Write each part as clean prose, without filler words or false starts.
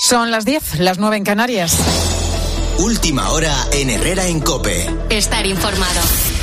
Son las 10, las 9 en Canarias. Última hora en Herrera en COPE. Estar informado.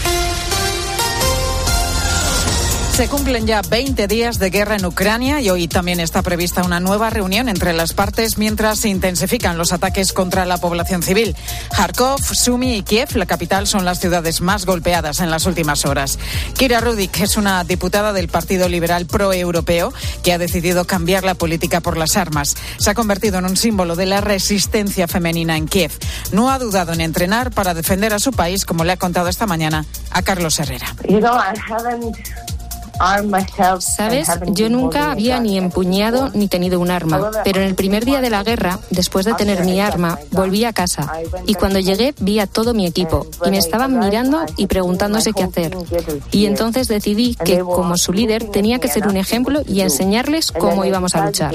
Se cumplen ya 20 días de guerra en Ucrania y hoy también está prevista una nueva reunión entre las partes mientras se intensifican los ataques contra la población civil. Kharkov, Sumy y Kiev, la capital, son las ciudades más golpeadas en las últimas horas. Kira Rudik es una diputada del Partido Liberal Pro-Europeo que ha decidido cambiar la política por las armas. Se ha convertido en un símbolo de la resistencia femenina en Kiev. No ha dudado en entrenar para defender a su país, como le ha contado esta mañana a Carlos Herrera. ¿Sabes? Yo nunca había ni empuñado ni tenido un arma, pero en el primer día de la guerra, después de tener mi arma, volví a casa y cuando llegué vi a todo mi equipo y me estaban mirando y preguntándose qué hacer. Y entonces decidí que, como su líder, tenía que ser un ejemplo y enseñarles cómo íbamos a luchar.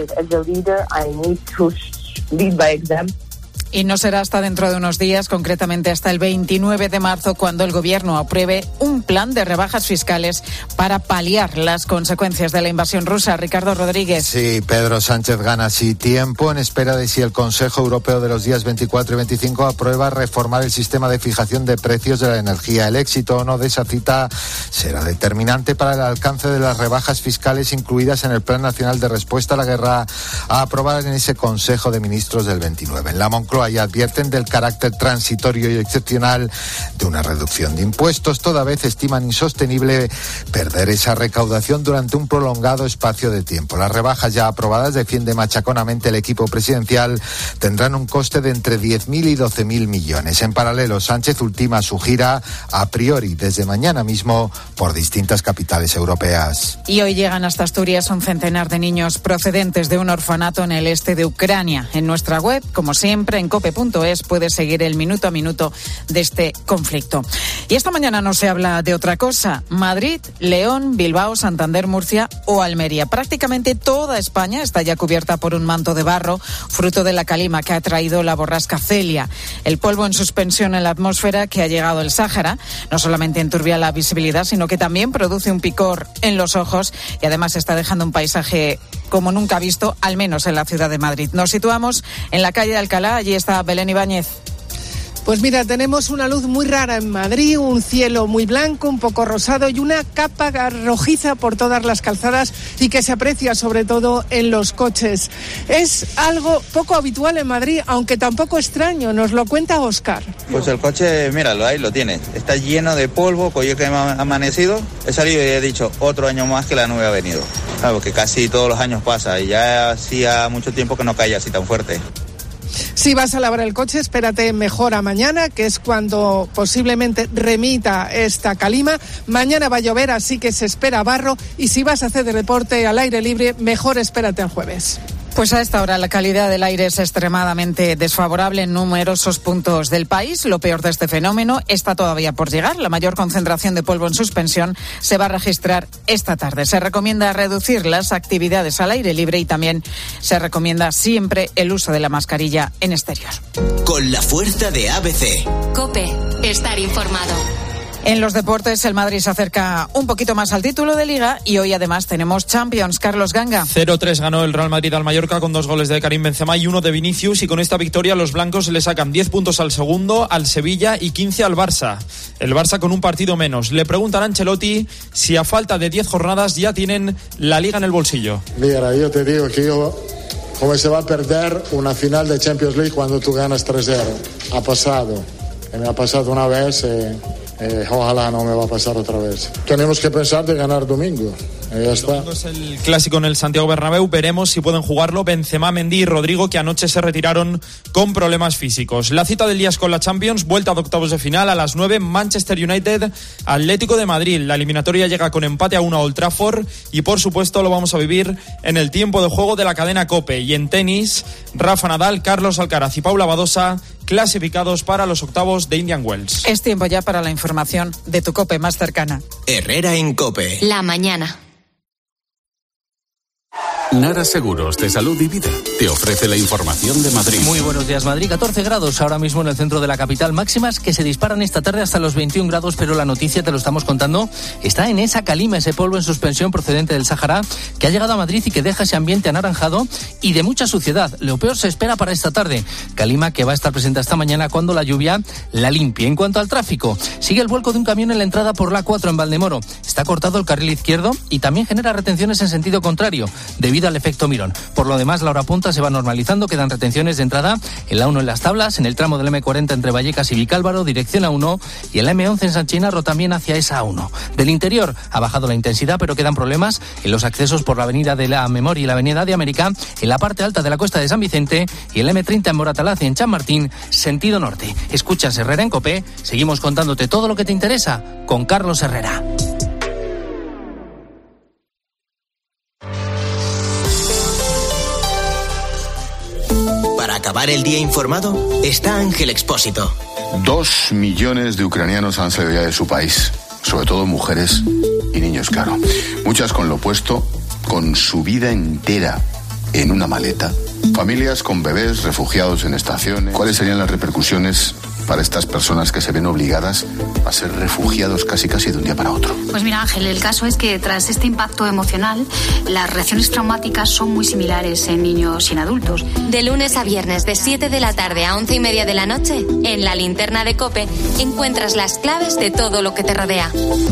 Y no será hasta dentro de unos días, concretamente hasta el 29 de marzo, cuando el Gobierno apruebe un plan de rebajas fiscales para paliar las consecuencias de la invasión rusa. Ricardo Rodríguez. Sí, Pedro Sánchez gana así tiempo en espera de si el Consejo Europeo de los días 24 y 25 aprueba reformar el sistema de fijación de precios de la energía. El éxito o no de esa cita será determinante para el alcance de las rebajas fiscales incluidas en el Plan Nacional de Respuesta a la Guerra a aprobar en ese Consejo de Ministros del 29. En la Moncloa y advierten del carácter transitorio y excepcional de una reducción de impuestos. Toda vez estiman insostenible perder esa recaudación durante un prolongado espacio de tiempo. Las rebajas ya aprobadas, defiende machaconamente el equipo presidencial, tendrán un coste de entre 10.000 y 12.000 millones. En paralelo, Sánchez ultima su gira a priori desde mañana mismo por distintas capitales europeas. Y hoy llegan hasta Asturias un centenar de niños procedentes de un orfanato en el este de Ucrania. En nuestra web, como siempre, en cope.es puede seguir el minuto a minuto de este conflicto. Y esta mañana no se habla de otra cosa. Madrid, León, Bilbao, Santander, Murcia o Almería. Prácticamente toda España está ya cubierta por un manto de barro, fruto de la calima que ha traído la borrasca Celia. El polvo en suspensión en la atmósfera que ha llegado el Sáhara no solamente enturbia la visibilidad, sino que también produce un picor en los ojos y además está dejando un paisaje como nunca visto, al menos en la ciudad de Madrid. Nos situamos en la calle de Alcalá. Allí está Belén Ibáñez. Pues mira, tenemos una luz muy rara en Madrid, un cielo muy blanco, un poco rosado y una capa rojiza por todas las calzadas y que se aprecia sobre todo en los coches. Es algo poco habitual en Madrid, aunque tampoco extraño, nos lo cuenta Óscar. Pues el coche, míralo, ahí lo tiene, está lleno de polvo, hoy que me ha amanecido, he salido y he dicho, otro año más que la nube ha venido. Claro, que casi todos los años pasa y ya hacía mucho tiempo que no caía así tan fuerte. Si vas a lavar el coche, espérate mejor a mañana, que es cuando posiblemente remita esta calima. Mañana va a llover, así que se espera barro. Y si vas a hacer deporte al aire libre, mejor espérate al jueves. Pues a esta hora la calidad del aire es extremadamente desfavorable en numerosos puntos del país. Lo peor de este fenómeno está todavía por llegar. La mayor concentración de polvo en suspensión se va a registrar esta tarde. Se recomienda reducir las actividades al aire libre y también se recomienda siempre el uso de la mascarilla en exterior. Con la fuerza de ABC. COPE, estar informado. En los deportes, el Madrid se acerca un poquito más al título de Liga y hoy además tenemos Champions. Carlos Ganga. 0-3 ganó el Real Madrid al Mallorca con 2 goles de Karim Benzema y 1 de Vinicius, y con esta victoria los blancos le sacan 10 puntos al segundo, al Sevilla, y 15 al Barça. El Barça con un partido menos. Le preguntan a Ancelotti si a falta de 10 jornadas ya tienen la Liga en el bolsillo. Mira, yo te digo que ¿cómo se va a perder una final de Champions League cuando tú ganas 3-0? Ha pasado. Me ha pasado una vez. Ojalá no me va a pasar otra vez. Tenemos que pensar de ganar domingo. Ya está. Es el clásico en el Santiago Bernabéu. Veremos si pueden jugarlo Benzema, Mendy y Rodrigo, que anoche se retiraron con problemas físicos. La cita del día es con la Champions, vuelta de octavos de final a las 9, Manchester United, Atlético de Madrid. La eliminatoria llega con empate a 1 a Old Trafford y por supuesto lo vamos a vivir en el tiempo de juego de la cadena COPE. Y en tenis, Rafa Nadal, Carlos Alcaraz y Paula Badosa clasificados para los octavos de Indian Wells. Es tiempo ya para la información de tu COPE más cercana. Herrera en COPE. La mañana. Nara Seguros de Salud y Vida te ofrece la información de Madrid. Muy buenos días, Madrid. 14 grados ahora mismo en el centro de la capital. Máximas que se disparan esta tarde hasta los 21 grados, pero la noticia, te lo estamos contando, está en esa calima, ese polvo en suspensión procedente del Sáhara, que ha llegado a Madrid y que deja ese ambiente anaranjado y de mucha suciedad. Lo peor se espera para esta tarde. Calima que va a estar presente esta mañana cuando la lluvia la limpie. En cuanto al tráfico, sigue el vuelco de un camión en la entrada por la A4 en Valdemoro. Está cortado el carril izquierdo y también genera retenciones en sentido contrario, debido al efecto Mirón. Por lo demás, la hora punta se va normalizando, quedan retenciones de entrada en la 1 en Las Tablas, en el tramo del M40 entre Vallecas y Vicálvaro, dirección A1, y en la M11 en San Chinarro también hacia esa A1. Del interior ha bajado la intensidad, pero quedan problemas en los accesos por la avenida de la Memoria y la avenida de América, en la parte alta de la Cuesta de San Vicente y en la M30 en Moratalaz y en Chamartín, sentido norte. Escuchas Herrera en COPE, seguimos contándote todo lo que te interesa con Carlos Herrera. Para acabar el día informado, está Ángel Expósito. 2 millones de ucranianos han salido ya de su país, sobre todo mujeres y niños, claro. Muchas con lo puesto, con su vida entera en una maleta. Familias con bebés, refugiados en estaciones. ¿Cuáles serían las repercusiones para estas personas que se ven obligadas a ser refugiados casi de un día para otro? Pues mira, Ángel, el caso es que tras este impacto emocional, las reacciones traumáticas son muy similares en niños y en adultos. De lunes a viernes, de 7 de la tarde a 11:30 de la noche, en la linterna de COPE, encuentras las claves de todo lo que te rodea.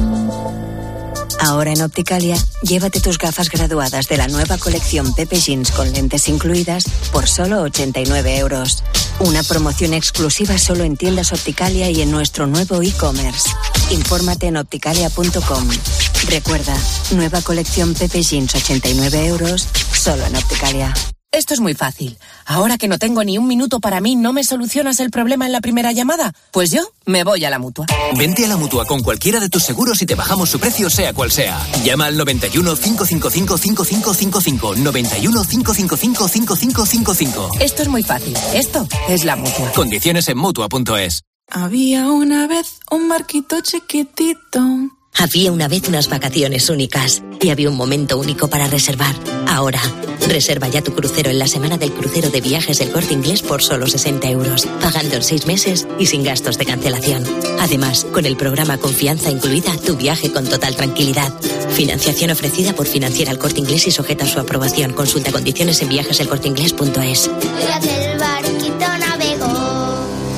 Ahora en Opticalia, llévate tus gafas graduadas de la nueva colección Pepe Jeans con lentes incluidas por solo 89 €. Una promoción exclusiva solo en tiendas Opticalia y en nuestro nuevo e-commerce. Infórmate en opticalia.com. Recuerda, nueva colección Pepe Jeans, 89 €, solo en Opticalia. Esto es muy fácil. Ahora que no tengo ni un minuto para mí, ¿no me solucionas el problema en la primera llamada? Pues yo me voy a la Mutua. Vente a la Mutua con cualquiera de tus seguros y te bajamos su precio sea cual sea. Llama al 91 555 5555. 91 555 5555. Esto es muy fácil. Esto es la Mutua. Condiciones en Mutua.es. Había una vez un barquito chiquitito. Había una vez unas vacaciones únicas y había un momento único para reservar. Ahora, reserva ya tu crucero en la semana del crucero de Viajes del Corte Inglés por solo 60 €, pagando en 6 meses y sin gastos de cancelación. Además, con el programa Confianza incluida, tu viaje con total tranquilidad. Financiación ofrecida por Financiera El Corte Inglés y sujeta a su aprobación. Consulta condiciones en viajeselcorteinglés.es. El barquito navegó.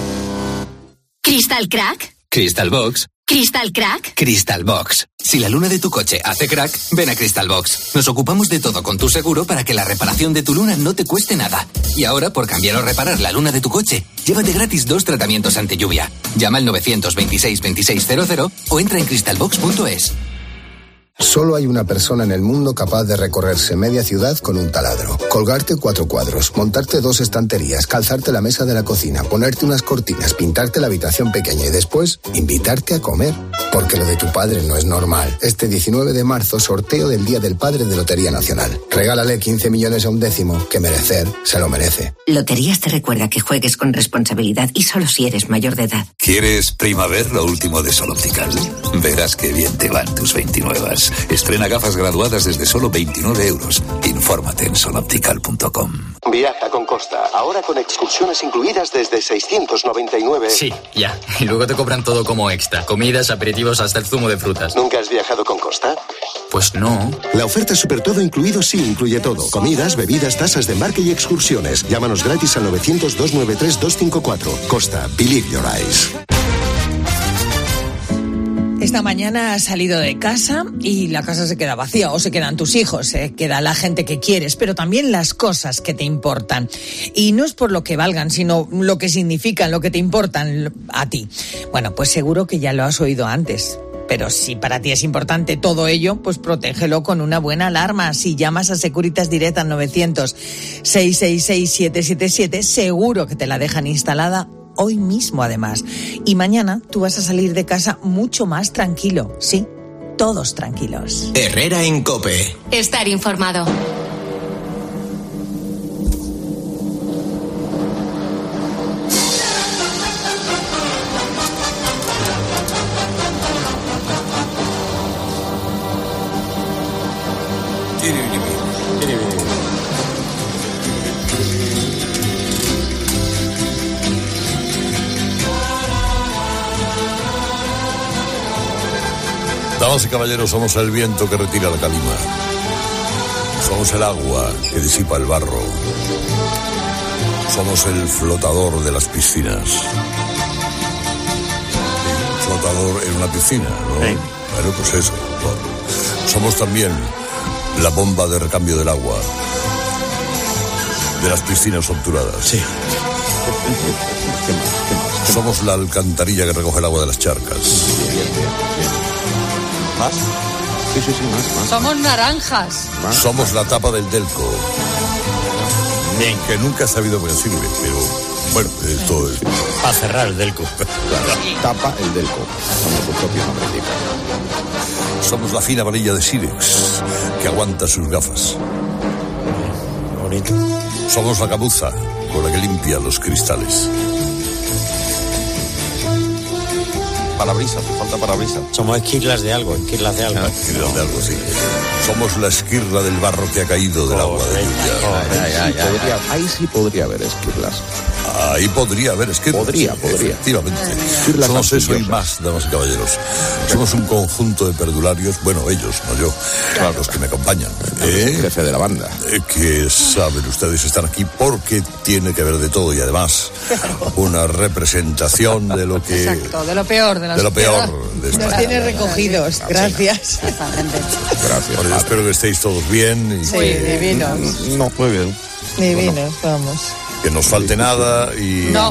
¿Crystal Crack? Crystal Box. ¿Crystal Crack? Crystal Box. Si la luna de tu coche hace crack, ven a Crystal Box. Nos ocupamos de todo con tu seguro para que la reparación de tu luna no te cueste nada. Y ahora, por cambiar o reparar la luna de tu coche, llévate gratis 2 tratamientos ante lluvia. Llama al 926 2600 o entra en crystalbox.es. Solo hay una persona en el mundo capaz de recorrerse media ciudad con un taladro. Colgarte 4 cuadros, montarte 2 estanterías, calzarte la mesa de la cocina, ponerte unas cortinas, pintarte la habitación pequeña y después invitarte a comer. Porque lo de tu padre no es normal. Este 19 de marzo, sorteo del Día del Padre de Lotería Nacional. Regálale 15 millones a un décimo, que merecer se lo merece. Loterías te recuerda que juegues con responsabilidad y solo si eres mayor de edad. ¿Quieres Primaver, lo último de Sol Optical? Verás qué bien te van tus 29. Estrena gafas graduadas desde solo 29 €. Infórmate en soloptical.com. Viaja con Costa, ahora con excursiones incluidas desde 699. Sí, ya. Y luego te cobran todo como extra. Comidas, aperitivos, hasta el zumo de frutas. ¿Nunca has viajado con Costa? Pues no. La oferta Super Todo Incluido sí incluye todo. Comidas, bebidas, tasas de embarque y excursiones. Llámanos gratis al 900-293-254. Costa, believe your eyes. Esta mañana has salido de casa y la casa se queda vacía, o se quedan tus hijos, se queda la gente que quieres, pero también las cosas que te importan. Y no es por lo que valgan, sino lo que significan, lo que te importan a ti. Bueno, pues seguro que ya lo has oído antes. Pero si para ti es importante todo ello, pues protégelo con una buena alarma. Si llamas a Securitas Direct al 900-666-777, seguro que te la dejan instalada hoy mismo, además. Y mañana tú vas a salir de casa mucho más tranquilo. Sí, todos tranquilos. Herrera en COPE. Estar informado. Damas y caballeros, somos el viento que retira la calima. Somos el agua que disipa el barro. Somos el flotador de las piscinas. Flotador en una piscina, ¿no? Sí. Bueno, pues eso. Somos también la bomba de recambio del agua de las piscinas obturadas. Sí. ¿Qué más? Somos la alcantarilla que recoge el agua de las charcas. Bien. ¿Más? Sí, más. Somos naranjas. ¿Más? Somos la tapa del Delco. Bien. Que nunca he sabido para qué sirve, pero bueno, esto es... Para cerrar el Delco. Tapa el Delco, como su propio nombre indica. Somos la fina varilla de sílex que aguanta sus gafas. Bonito. Somos la cabuza con la que limpia los cristales. Parabrisas, falta parabrisas. Somos esquirlas de algo, esquirlas de algo. Esquirlas de algo, sí. Somos la esquirla del barro que ha caído del agua de lluvia. Ahí sí podría haber esquirlas. Ahí podría haber esquirlas. Podría. Efectivamente. Somos eso y más, damas y caballeros. Somos un conjunto de perdularios, bueno, ellos, no yo, los que me acompañan. Jefe de la banda. Que saben ustedes, están aquí porque tiene que ver de todo y además una representación de lo que... Exacto, de lo peor de la lo peor de España. Nos tiene recogidos, gracias. Gracias. Bueno, espero que estéis todos bien. Sí, divinos. No, muy bien. Divinos, vamos. Que nos falte nada y... No.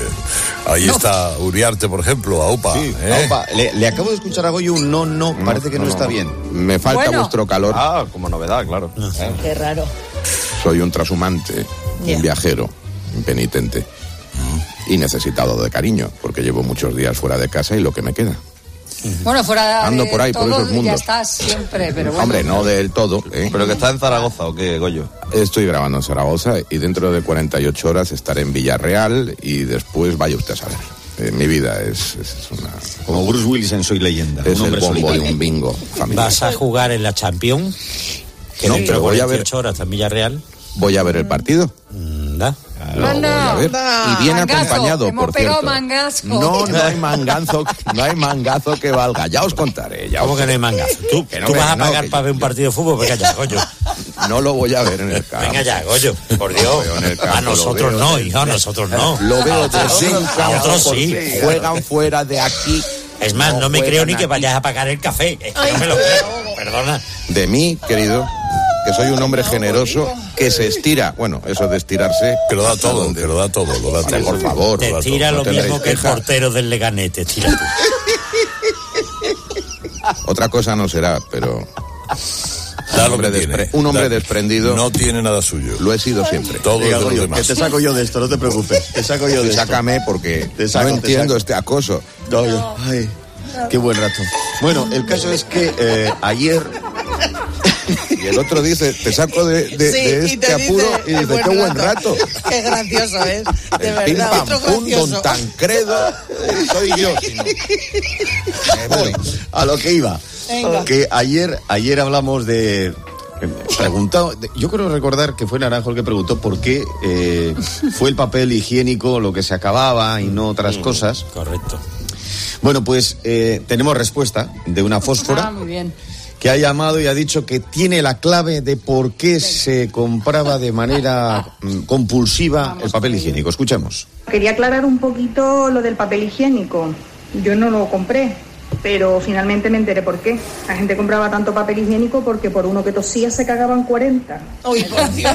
Ahí está Uriarte, por ejemplo, Aupa. Sí, Aupa. Le acabo de escuchar a Goyo un no, parece que no está bien. Me falta vuestro calor. Como novedad, claro. Qué raro. Soy un trashumante, un viajero, impenitente y necesitado de cariño, porque llevo muchos días fuera de casa y lo que me queda. Bueno, fuera ando de por ahí, todo, por esos mundos. ya estás siempre, pero bueno. Hombre, no del todo. ¿Pero que está en Zaragoza o qué, Goyo? Estoy grabando en Zaragoza y dentro de 48 horas estaré en Villarreal y después vaya usted a saber. Mi vida es una... Como Bruce Willis en Soy Leyenda. Es el bombo de un bingo familiar. ¿Vas a jugar en la Champions? Que No, dentro pero de voy a ver... 48 horas en Villarreal. Voy a ver el partido. Da. Lo voy a ver. Y bien acompañado, por cierto. Mangazo. No hay mangazo que valga. Ya os contaré. ¿Cómo que no hay mangazo? ¿Tú vas a pagar para ver un partido de fútbol? Venga ya, Goyo. No lo voy a ver en el campo. Venga ya, Goyo, por Dios. A nosotros no, hijo, a nosotros no. Lo veo desde un campo. Nosotros sí. Juegan fuera de aquí. Es más, no me creo ni que vayas a pagar el café. Es que no me lo creo. Perdona. De mí, querido, que soy un hombre generoso que se estira. Bueno, eso de estirarse. Que lo da todo, Por favor. Te tira lo mismo que el portero del Leganés, te tira tú. Otra cosa no será, pero... Un hombre desprendido. No tiene nada suyo. Lo he sido siempre. Todo es de los demás. Que te saco yo de esto, no te preocupes. Te saco yo de esto. Sácame porque no entiendo este acoso. Ay, qué buen rato. Bueno, el caso es que ayer... Y el otro dice, te saco de este apuro y dice, qué buen rato. Qué gracioso es, de verdad. Pim, pam, pum, don Tancredo, soy yo. Bueno, a lo que iba. Venga. Que ayer hablamos de... yo creo recordar que fue Naranjo el que preguntó por qué fue el papel higiénico lo que se acababa y no otras cosas. Correcto. Bueno, pues tenemos respuesta de una fósfora. Muy bien. Que ha llamado y ha dicho que tiene la clave de por qué se compraba de manera compulsiva el papel higiénico. Escuchemos. Quería aclarar un poquito lo del papel higiénico. Yo no lo compré, pero finalmente me enteré por qué. La gente compraba tanto papel higiénico porque por uno que tosía se cagaban 40. ¡Uy, por Dios!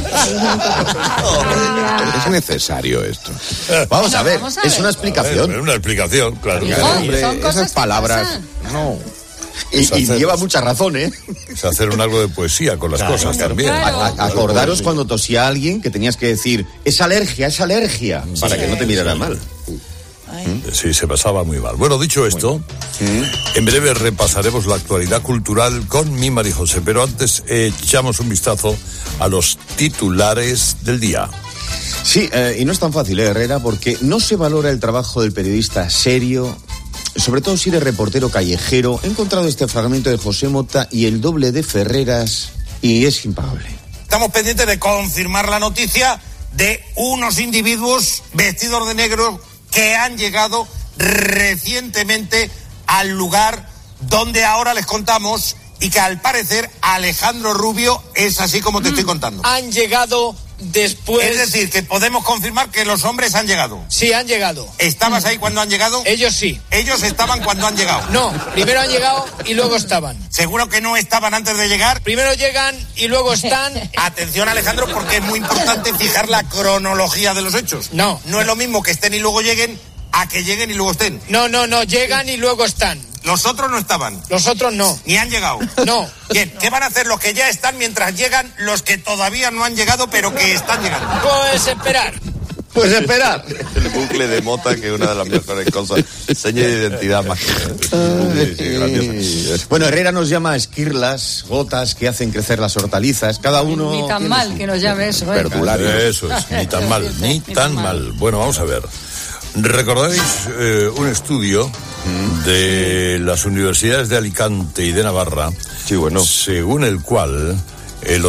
Es necesario esto. Vamos a ver, es una explicación. Es una explicación, claro. Hombre, esas palabras... No... Y lleva mucha razón, ¿eh? Es hacer un algo de poesía con las cosas también. Acordaros cuando tosía a alguien que tenías que decir, es alergia, para que no te mirara mal. Sí, se pasaba muy mal. Bueno, dicho esto, en breve repasaremos la actualidad cultural con mi María José, pero antes echamos un vistazo a los titulares del día. Sí, y no es tan fácil, Herrera, porque no se valora el trabajo del periodista serio, sobre todo si eres reportero callejero. He encontrado este fragmento de José Mota y el doble de Ferreras y es impagable. Estamos pendientes de confirmar la noticia de unos individuos vestidos de negro que han llegado recientemente al lugar donde ahora les contamos y que al parecer Alejandro Rubio es así como te estoy contando. Han llegado después... Es decir, que podemos confirmar que los hombres han llegado. Sí, han llegado. ¿Estabas ahí cuando han llegado? Ellos sí. Ellos estaban cuando han llegado. No, primero han llegado y luego estaban. ¿Seguro que no estaban antes de llegar? Primero llegan y luego están... Atención, Alejandro, porque es muy importante fijar la cronología de los hechos. No. No es lo mismo que estén y luego lleguen a que lleguen y luego estén. No, llegan y luego están. Los otros no estaban. Los otros no. Ni han llegado. No. Bien, ¿qué van a hacer los que ya están mientras llegan los que todavía no han llegado pero que están llegando? Pues esperar. Pues esperar. El bucle de Mota, que es una de las mejores cosas. Seña de identidad más graciosa. Bueno, Herrera nos llama esquirlas, gotas que hacen crecer las hortalizas. Cada uno... Ni tan mal que nos llame eso. Verdulario. Eso es, ni tan mal, ni tan mal. Bueno, vamos a ver. ¿Recordáis un estudio de las universidades de Alicante y de Navarra? Sí, bueno. Según el cual el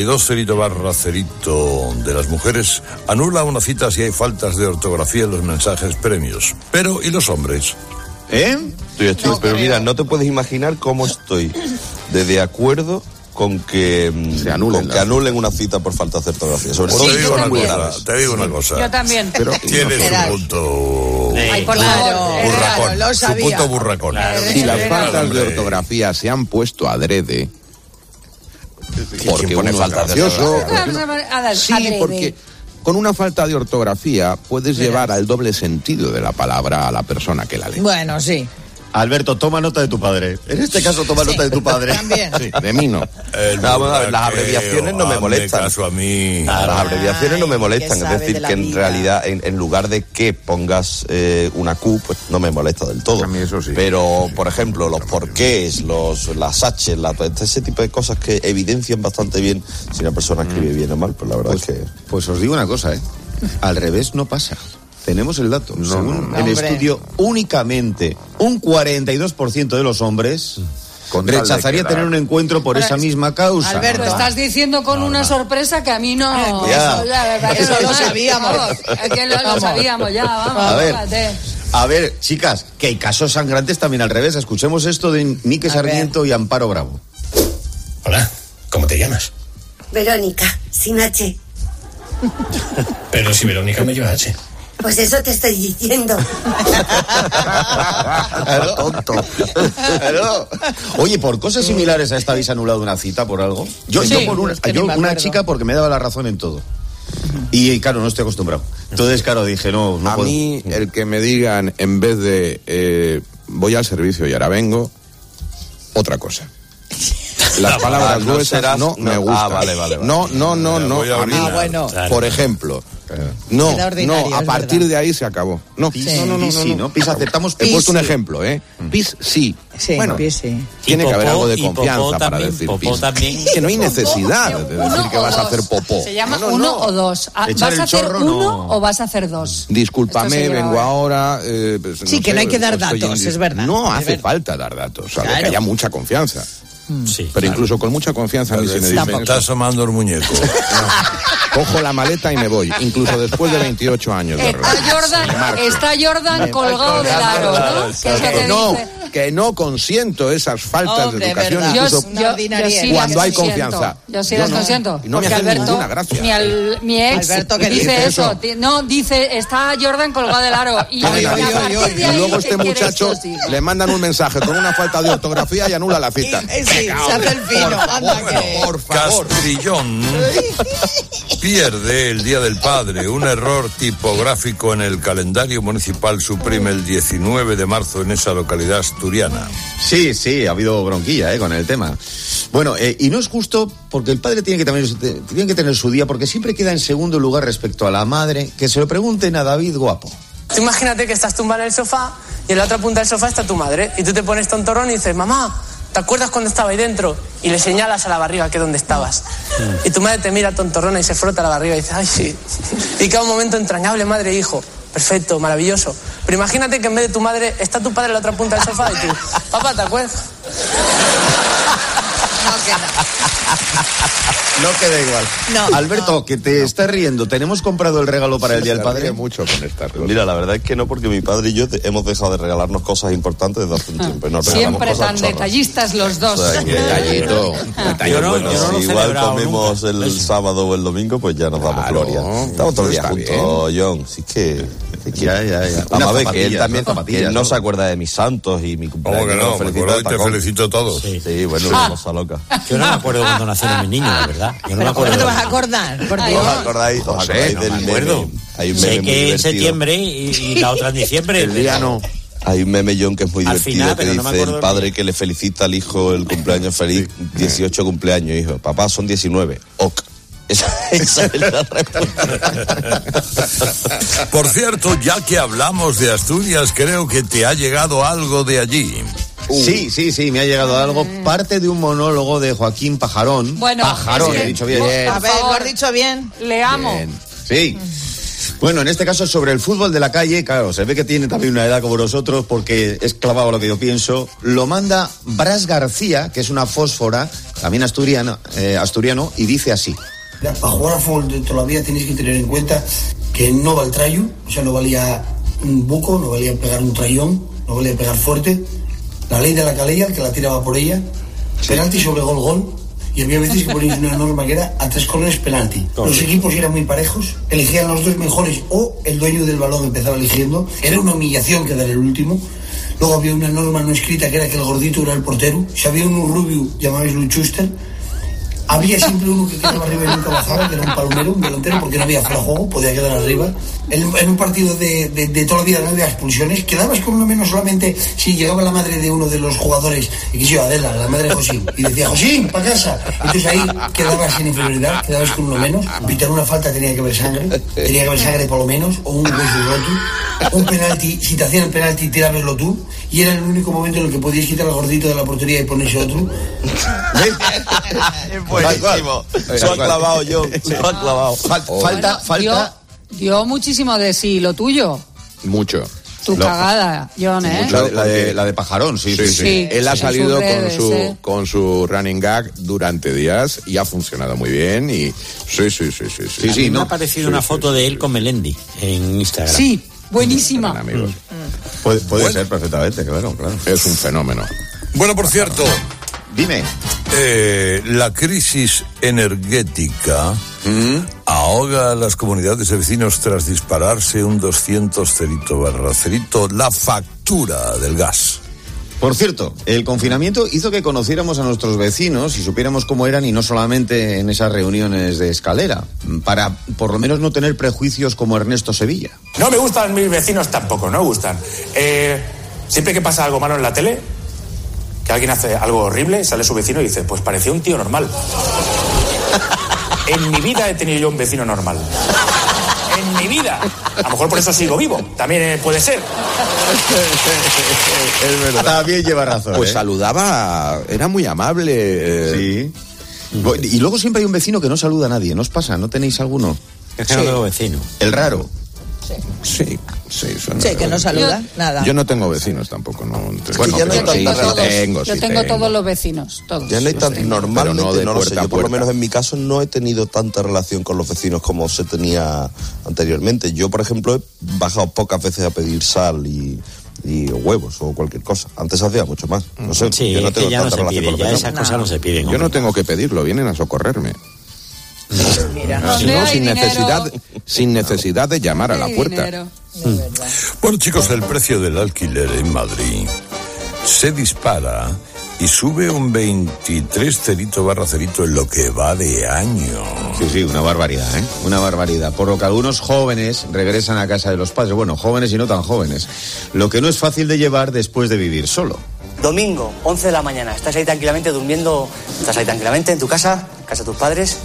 82,0% de las mujeres anula una cita si hay faltas de ortografía en los mensajes premios. Pero, ¿y los hombres? Pero mira, no te puedes imaginar cómo estoy de acuerdo con que anulen una cita por falta de ortografía. Sobre todo te digo una cosa. Yo también. Pero tienes un punto... Ay, por favor. Burracón. Lo Su sabía. punto burracón. Si las faltas de ortografía se han puesto adrede, porque uno es gracioso... Sí, porque con una falta de ortografía puedes llevar al doble sentido de la palabra a la persona que la lee. Bueno, sí. Alberto, toma nota de tu padre. En este caso, toma nota de tu padre. También. Sí, de mí no. Las abreviaciones no me molestan. Caso a mí. Las abreviaciones no me molestan. Es decir, que en realidad, en lugar de que pongas una Q, pues no me molesta del todo. A mí eso sí. Pero, por ejemplo, los porqués, las H, ese tipo de cosas que evidencian bastante bien si una persona escribe bien o mal, pues la verdad es que... Pues os digo una cosa, al revés no pasa. Tenemos el dato. Según el estudio, únicamente un 42% de los hombres rechazaría tener un encuentro por esa misma causa. Alberto, estás diciendo con una sorpresa que a mí no... Eso lo sabíamos. Es que lo sabíamos ya, vamos. A ver, chicas, que hay casos sangrantes también al revés. Escuchemos esto de Nique Sarmiento y Amparo Bravo. Hola, ¿cómo te llamas? Verónica, sin H. Pero si Verónica me lleva H. Pues eso te estoy diciendo. Tonto. Oye, ¿por cosas similares a esta habéis anulado una cita por algo? Yo por una chica porque me daba la razón en todo. Y claro, no estoy acostumbrado. Entonces, claro, dije, no a puedo. Mí, el que me digan, en vez de voy al servicio y ahora vengo, otra cosa. Las palabras gruesas no me gustan. Vale. No. A mí, por ejemplo, no, a partir de ahí se acabó. No, no. Pis, aceptamos pis. He puesto un ejemplo, Pis, sí. Bueno, pis, sí. Tiene que haber algo de confianza popó para también, decir popó pis. también. Que no hay necesidad de decir que vas a hacer popó. Se llama uno o dos. ¿Vas a hacer uno o vas a hacer dos? Discúlpame, vengo ahora. Sí, que no hay que dar datos, es verdad. No hace falta dar datos, salvo que haya mucha confianza. Sí, pero incluso con mucha confianza a mí se me dice, me está asomando el muñeco. Cojo la maleta y me voy, incluso después de 28 años de Está Jordan colgado del aro, ¿no? Que no consiento esas faltas de educación, incluso cuando hay confianza. Yo sí las consiento, no porque Alberto, mi ex Alberto, que dice eso. No, dice, está Jordan colgado del aro. Y luego este muchacho le mandan un mensaje con una falta de ortografía y anula la cita. Se hace el fino. Por favor. Castrillón pierde el Día del Padre. Un error tipográfico en el calendario municipal suprime el 19 de marzo en esa localidad asturiana. Sí, ha habido bronquilla con el tema. Bueno, y no es justo porque el padre tiene que tener su día, porque siempre queda en segundo lugar respecto a la madre. Que se lo pregunten a David Guapo. Tú imagínate que estás tumbado en el sofá y en la otra punta del sofá está tu madre y tú te pones tontorrón y dices, mamá, ¿te acuerdas cuando estaba ahí dentro? Y le señalas a la barriga que es donde estabas. Y tu madre te mira tontorrona y se frota la barriga y dice, ay, sí. Y queda un momento entrañable, madre e hijo. Perfecto, maravilloso. Pero imagínate que en vez de tu madre está tu padre en la otra punta del sofá y tú, papá, ¿te acuerdas? No queda igual. No, Alberto, que te estás riendo. ¿Tenemos comprado el regalo para el Día del Padre? Mucho con estas cosas. Mira, la verdad es que no, porque mi padre y yo hemos dejado de regalarnos cosas importantes desde hace un tiempo. Nos Siempre cosas tan chorras. detallistas los dos. O sea, que, Detallito. bueno, si igual comemos nunca el sábado o el domingo, pues ya nos damos gloria. Estamos todo el día juntos, John. Así que... Ya. Vamos a ver, que él también que él no se acuerda de mis santos y mi cumpleaños. ¿Cómo que no? Me acuerdo y te felicito a todos. Sí, bueno, una cosa loca. Yo no me acuerdo cuando nacieron mis niños, la verdad. Yo no me acuerdo. ¿Cómo te vas a acordar? Por Dios. ¿Os acordáis del meme? Hay un meme sé muy que en divertido. septiembre y la otra en diciembre. El día no. Hay un meme, John, que es muy Al divertido, final, que pero no me dice acuerdo el padre que le felicita al hijo el cumpleaños feliz, 18 cumpleaños, hijo. Papá, son 19. Ok. Esa es la respuesta. Por cierto, ya que hablamos de Asturias, creo que te ha llegado algo de allí. Sí, me ha llegado algo. Parte de un monólogo de Joaquín Pajarón. Bueno, Pajarón, es que, he dicho bien. A ver, lo has dicho bien. Leamos. Bien. Sí. Bueno, en este caso sobre el fútbol de la calle, claro, se ve que tiene también una edad como nosotros porque es clavado lo que yo pienso. Lo manda Bras García, que es una fósfora, también asturiano, y dice así. Para jugar a fútbol de toda la vida tenéis que tener en cuenta que no va el trayo, o sea, no valía un buco, no valía pegar un trayón, no valía pegar fuerte. La ley de la calella, el que la tiraba por ella, penalti sobre gol, y había veces que poníais una norma que era a 3 corners penalti. Los equipos eran muy parejos, elegían los 2 mejores o el dueño del balón empezaba eligiendo, era una humillación quedar el último. Luego había una norma no escrita que era que el gordito era el portero, si había un rubio llamabais Luchuster. Había siempre uno que quedaba arriba y nunca bajaba, que era un palomero, un delantero, porque no había fuera de juego, podía quedar arriba. En un partido de toda la vida no había expulsiones, quedabas con uno menos solamente si llegaba la madre de uno de los jugadores, y que se iba Adela, la madre de Josín, y decía, Josín, para casa. Entonces ahí quedabas sin inferioridad, quedabas con uno menos. Pitar una falta tenía que haber sangre por lo menos, o un hueso roto. Un penalti, si te hacían el penalti, tirabaslo tú, y era el único momento en el que podías quitar al gordito de la portería y ponerse otro. Buenísimo. Se ha clavado, John. Se ha clavado. Falta. Dio muchísimo de sí, lo tuyo. Mucho. Tu cagada, John, ¿eh? La de Pajarón, sí. Él ha salido con su running gag durante días y ha funcionado muy bien. Y sí. Me ha aparecido una foto de él con Melendi en Instagram. Sí, buenísima. Amigos. Puede ser perfectamente, claro. Es un fenómeno. Bueno, por cierto, dime. La crisis energética ahoga a las comunidades de vecinos tras dispararse un 200 cerito la factura del gas. Por cierto, el confinamiento hizo que conociéramos a nuestros vecinos y supiéramos cómo eran, y no solamente en esas reuniones de escalera, para por lo menos no tener prejuicios como Ernesto Sevilla. No me gustan mis vecinos tampoco, no me gustan. Siempre que pasa algo malo en la tele, que alguien hace algo horrible, sale su vecino y dice, pues parecía un tío normal. En mi vida he tenido yo un vecino normal. En mi vida. A lo mejor por eso sigo vivo. También puede ser. Es verdad. También lleva razón. Pues saludaba, era muy amable. Sí. Y luego siempre hay un vecino que no saluda a nadie. ¿No os pasa? ¿No tenéis alguno? Es que no tengo vecino. El raro. Sí, que no saluda, nada. Yo no tengo vecinos tampoco, no. Bueno, yo tengo todos los vecinos, todos. Ya no hay tan normalmente, no lo sé. Yo por lo menos en mi caso no he tenido tanta relación con los vecinos como se tenía anteriormente. Yo, por ejemplo, he bajado pocas veces a pedir sal y huevos o cualquier cosa. Antes hacía mucho más. No sé, sí, yo no tengo ya tanta no relación pide, con los vecinos. esas cosas no se piden. Yo no tengo que pedirlo, vienen a socorrerme. Sin necesidad de llamar a la puerta. Bueno, chicos, el precio del alquiler en Madrid se dispara y sube un 23 cerito en lo que va de año. Sí, una barbaridad, una barbaridad. Por lo que algunos jóvenes regresan a casa de los padres. Bueno, jóvenes y no tan jóvenes. Lo que no es fácil de llevar después de vivir solo. Domingo, 11 de la mañana, estás ahí tranquilamente durmiendo, estás ahí tranquilamente en tu casa de tus padres.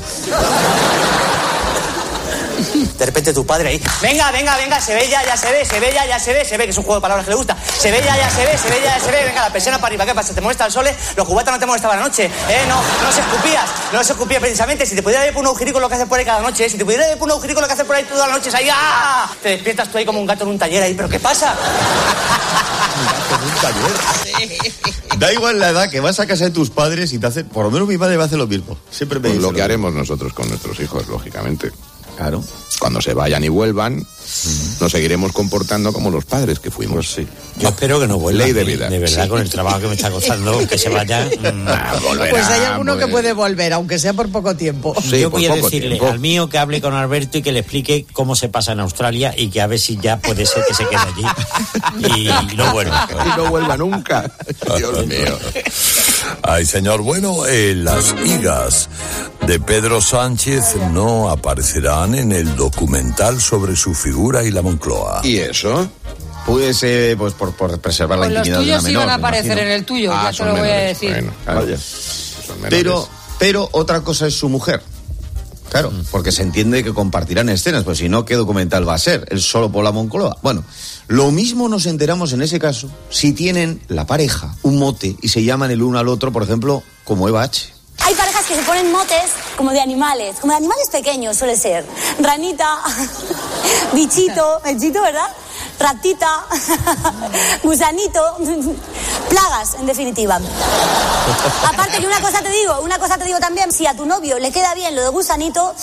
De repente tu padre ahí, venga, se ve ya se ve, que es un juego de palabras que le gusta. Se ve ya se ve, venga, la persiana para arriba, ¿qué pasa? ¿Te molesta el sol? Los cubatas no te molestaban anoche, no se escupías precisamente. Si te pudiera ver por un agujerico lo que haces por ahí cada noche, si te pudiera ver por un agujerico lo que haces por ahí todas las noches, ahí, ¡ah! Te despiertas tú ahí como un gato en un taller ahí, ¿pero qué pasa? Da igual la edad, que vas a casa de tus padres y te hacen... Por lo menos mi madre me hace lo mismo. Siempre me Pues dice lo que haremos nosotros con nuestros hijos, lógicamente. Claro. Cuando se vayan y vuelvan, nos seguiremos comportando como los padres que fuimos. Pues sí. Yo espero que no vuelva. Ley de vida. De verdad, con el trabajo que me está costando, que se vaya. Pues hay alguno que puede volver, aunque sea por poco tiempo. Sí, yo por voy a poco decirle tiempo. al mío que hable con Alberto y que le explique cómo se pasa en Australia y que a ver si ya puede ser que se quede allí y no vuelva. Y no vuelva nunca. Dios mío. Ay, señor, bueno, las higas de Pedro Sánchez no aparecerán en el documental sobre su figura y la Moncloa. ¿Y eso? Pues por preservar la Pues los intimidad de una tuyos menor. iban a me aparecer imagino. en el tuyo, ya te son lo voy a menores. decir. Bueno, claro. Vaya. Son menores. Pero otra cosa es su mujer. Claro, porque se entiende que compartirán escenas, pues si no, ¿qué documental va a ser? ¿El solo por la Moncloa? Bueno, lo mismo nos enteramos en ese caso si tienen la pareja un mote y se llaman el uno al otro, por ejemplo, como Eva H. Hay parejas que se ponen motes como de animales pequeños suele ser. Ranita, bichito, ¿verdad? Ratita, gusanito, plagas, en definitiva. Aparte que una cosa te digo también, si a tu novio le queda bien lo de gusanito,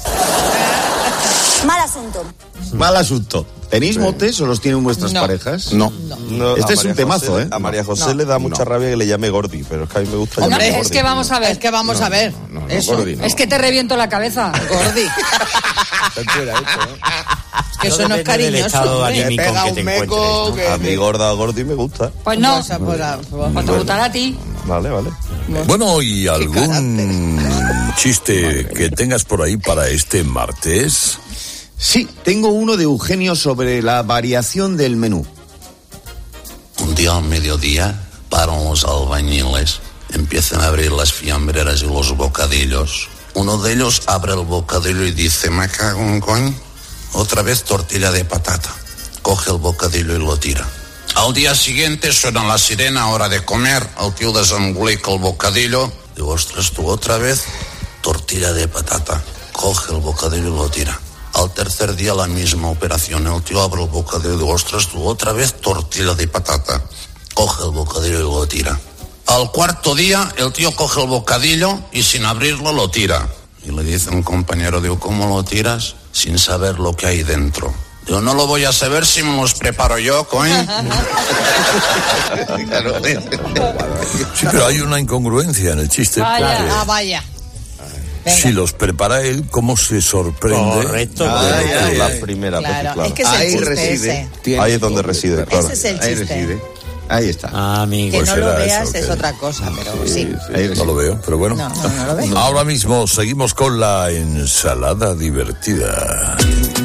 mal asunto. Mal asunto. ¿Tenéis motes o los tienen vuestras parejas? No. Este es un temazo, ¿eh? A María José le da mucha rabia que le llame Gordi, pero es que a mí me gusta llamarle Hombre, Gordi. es que vamos a ver, Eso. Gordi, no. Es que te reviento la cabeza, Gordi. Es que eso no es cariñoso. Me pega un meco que... A mí Gorda o Gordi me gusta. Pues no, pues te gustará a ti. Vale. Bueno, ¿y algún chiste que tengas por ahí para este martes? Sí, tengo uno de Eugenio sobre la variación del menú. Un día al mediodía paran los albañiles, empiezan a abrir las fiambreras y los bocadillos. Uno de ellos abre el bocadillo y dice: me cago en coño, otra vez tortilla de patata. Coge el bocadillo y lo tira. Al día siguiente suena la sirena, hora de comer. El tío desembolica el bocadillo. Digo: ostras, tú otra vez tortilla de patata. Coge el bocadillo y lo tira. Al tercer día la misma operación. El tío abre el bocadillo y digo: ostras, tú otra vez tortilla de patata. Coge el bocadillo y lo tira. Al cuarto día el tío coge el bocadillo y sin abrirlo lo tira. Y le dice un compañero, digo: ¿cómo lo tiras? Sin saber lo que hay dentro. Digo: no lo voy a saber si me los preparo yo, coño. Sí, pero hay una incongruencia en el chiste. Vaya, vaya. Venga. Si los prepara él, ¿cómo se sorprende? Correcto. Es la primera vez, Claro, claro. es que es el Ahí chiste reside. ese. Ahí es donde reside, claro. Ese es el Ahí chiste. reside. Ahí está. Amigo. Que Pues no lo será veas eso, es que- otra cosa, pero sí. Ahí No reside. lo veo, pero bueno. No lo veo. Ahora mismo seguimos con la ensalada divertida.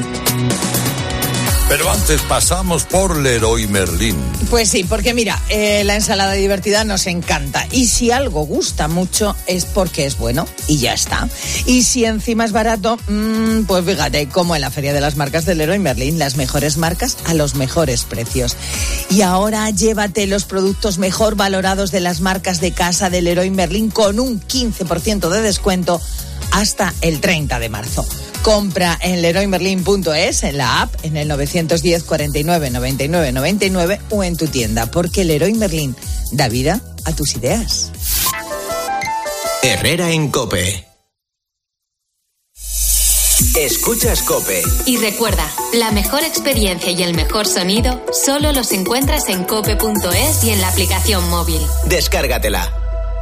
Pero antes pasamos por Leroy Merlin. Pues sí, porque mira, la ensalada divertida nos encanta. Y si algo gusta mucho es porque es bueno y ya está. Y si encima es barato, pues fíjate, como en la Feria de las Marcas de Leroy Merlin, las mejores marcas a los mejores precios. Y ahora llévate los productos mejor valorados de las marcas de casa de Leroy Merlin con un 15% de descuento hasta el 30 de marzo. Compra en leroymerlin.es, en la app, en el 910 49 99 99 o en tu tienda, porque Leroy Merlin da vida a tus ideas. Herrera en COPE. Escuchas COPE. Y recuerda, la mejor experiencia y el mejor sonido solo los encuentras en cope.es y en la aplicación móvil. Descárgatela.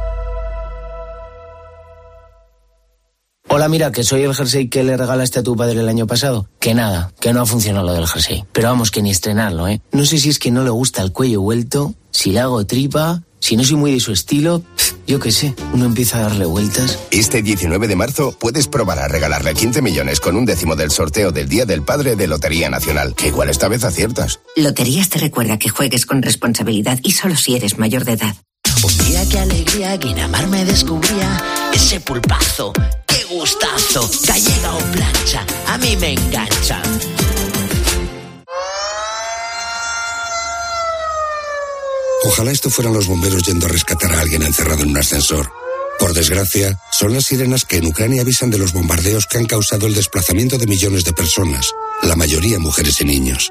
Hola, mira, que soy el jersey que le regalaste a tu padre el año pasado. Que nada, que no ha funcionado lo del jersey. Pero vamos, que ni estrenarlo, ¿eh? No sé si es que no le gusta el cuello vuelto, si le hago tripa, si no soy muy de su estilo. Yo qué sé, uno empieza a darle vueltas. Este 19 de marzo puedes probar a regalarle 15 millones con un décimo del sorteo del Día del Padre de Lotería Nacional, que igual esta vez aciertas. Loterías te recuerda que juegues con responsabilidad y solo si eres mayor de edad. Un día qué alegría, Guinamar me descubría ese pulpazo, qué gustazo, gallega o plancha, a mí me engancha. Ojalá esto fueran los bomberos yendo a rescatar a alguien encerrado en un ascensor. Por desgracia, son las sirenas que en Ucrania avisan de los bombardeos que han causado el desplazamiento de millones de personas, la mayoría mujeres y niños.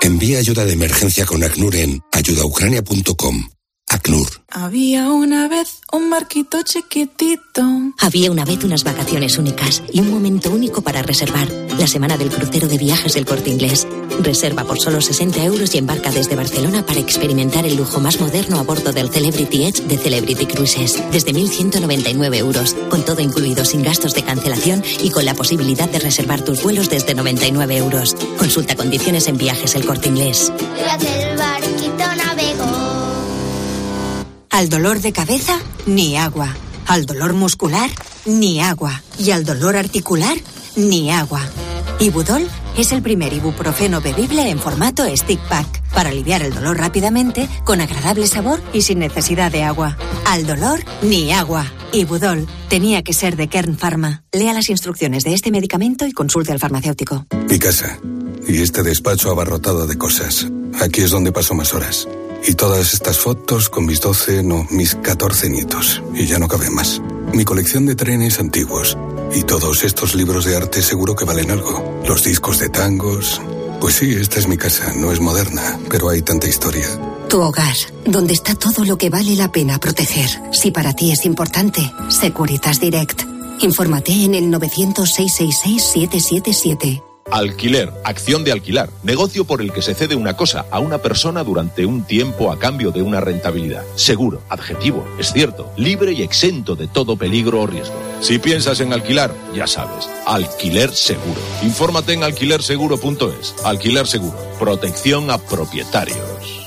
Envía ayuda de emergencia con ACNUR en ayudaucrania.com. ACNUR. Había una vez un barquito chiquitito. Había una vez unas vacaciones únicas y un momento único para reservar. La semana del crucero de viajes del Corte Inglés. Reserva por solo 60 euros y embarca desde Barcelona para experimentar el lujo más moderno a bordo del Celebrity Edge de Celebrity Cruises. Desde 1.199 euros, con todo incluido sin gastos de cancelación y con la posibilidad de reservar tus vuelos desde 99 euros. Consulta condiciones en Viajes El Corte Inglés. El barquito navegó. Al dolor de cabeza, ni agua. Al dolor muscular, ni agua. Y al dolor articular, ni agua. Ibudol es el primer ibuprofeno bebible en formato stick pack para aliviar el dolor rápidamente, con agradable sabor y sin necesidad de agua. Al dolor, ni agua. Ibudol tenía que ser de Kern Pharma. Lea las instrucciones de este medicamento y consulte al farmacéutico. Mi casa. Y este despacho abarrotado de cosas. Aquí es donde paso más horas. Y todas estas fotos con mis 14 nietos. Y ya no cabe más. Mi colección de trenes antiguos. Y todos estos libros de arte seguro que valen algo. Los discos de tangos. Pues sí, esta es mi casa. No es moderna, pero hay tanta historia. Tu hogar, donde está todo lo que vale la pena proteger. Si para ti es importante, Securitas Direct. Infórmate en el 900-666-777. Alquiler, acción de alquilar, negocio por el que se cede una cosa a una persona durante un tiempo a cambio de una rentabilidad. Seguro, adjetivo, es cierto, libre y exento de todo peligro o riesgo. Si piensas en alquilar, ya sabes, Alquiler Seguro. Infórmate en alquilerseguro.es. Alquiler Seguro, protección a propietarios.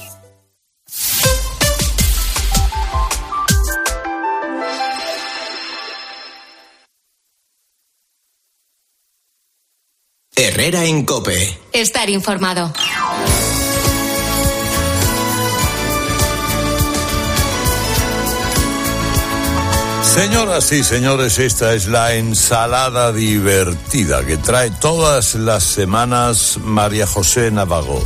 Herrera en COPE. Estar informado. Señoras y señores, esta es la ensalada divertida que trae todas las semanas María José Navago.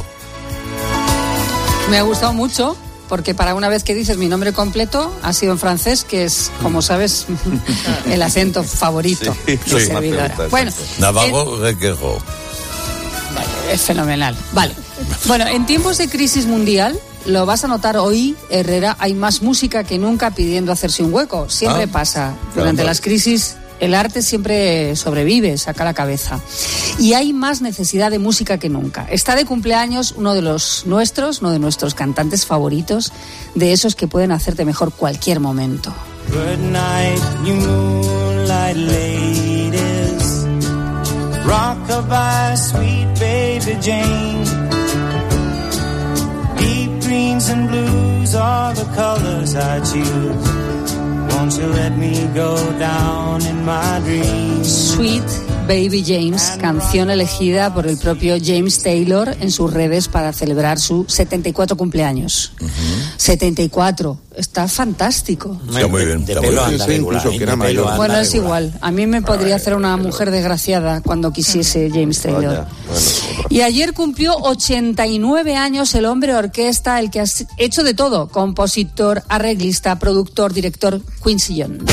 Me ha gustado mucho, porque para una vez que dices mi nombre completo, ha sido en francés, que es, como sabes, el acento favorito de servidora. Bueno, Navago Requeró. Vale, es fenomenal. Vale. Bueno, en tiempos de crisis mundial, lo vas a notar hoy, Herrera, hay más música que nunca pidiendo hacerse un hueco. Siempre pasa. Durante las crisis, el arte siempre sobrevive, saca la cabeza. Y hay más necesidad de música que nunca. Está de cumpleaños uno de nuestros cantantes favoritos, de esos que pueden hacerte mejor cualquier momento. Good night, you moonlight ladies. Rockabye, sweet baby Jane. Deep greens and blues are the colors I choose. Won't you let me go down in my dreams? Sweet Baby James, canción elegida por el propio James Taylor en sus redes para celebrar su 74 cumpleaños. 74, está fantástico. Está muy bien. Bueno, es igual. A mí me podría hacer una mujer desgraciada cuando quisiese James Taylor. Y ayer cumplió 89 años el hombre orquesta, el que ha hecho de todo: compositor, arreglista, productor, director, Quincy Jones.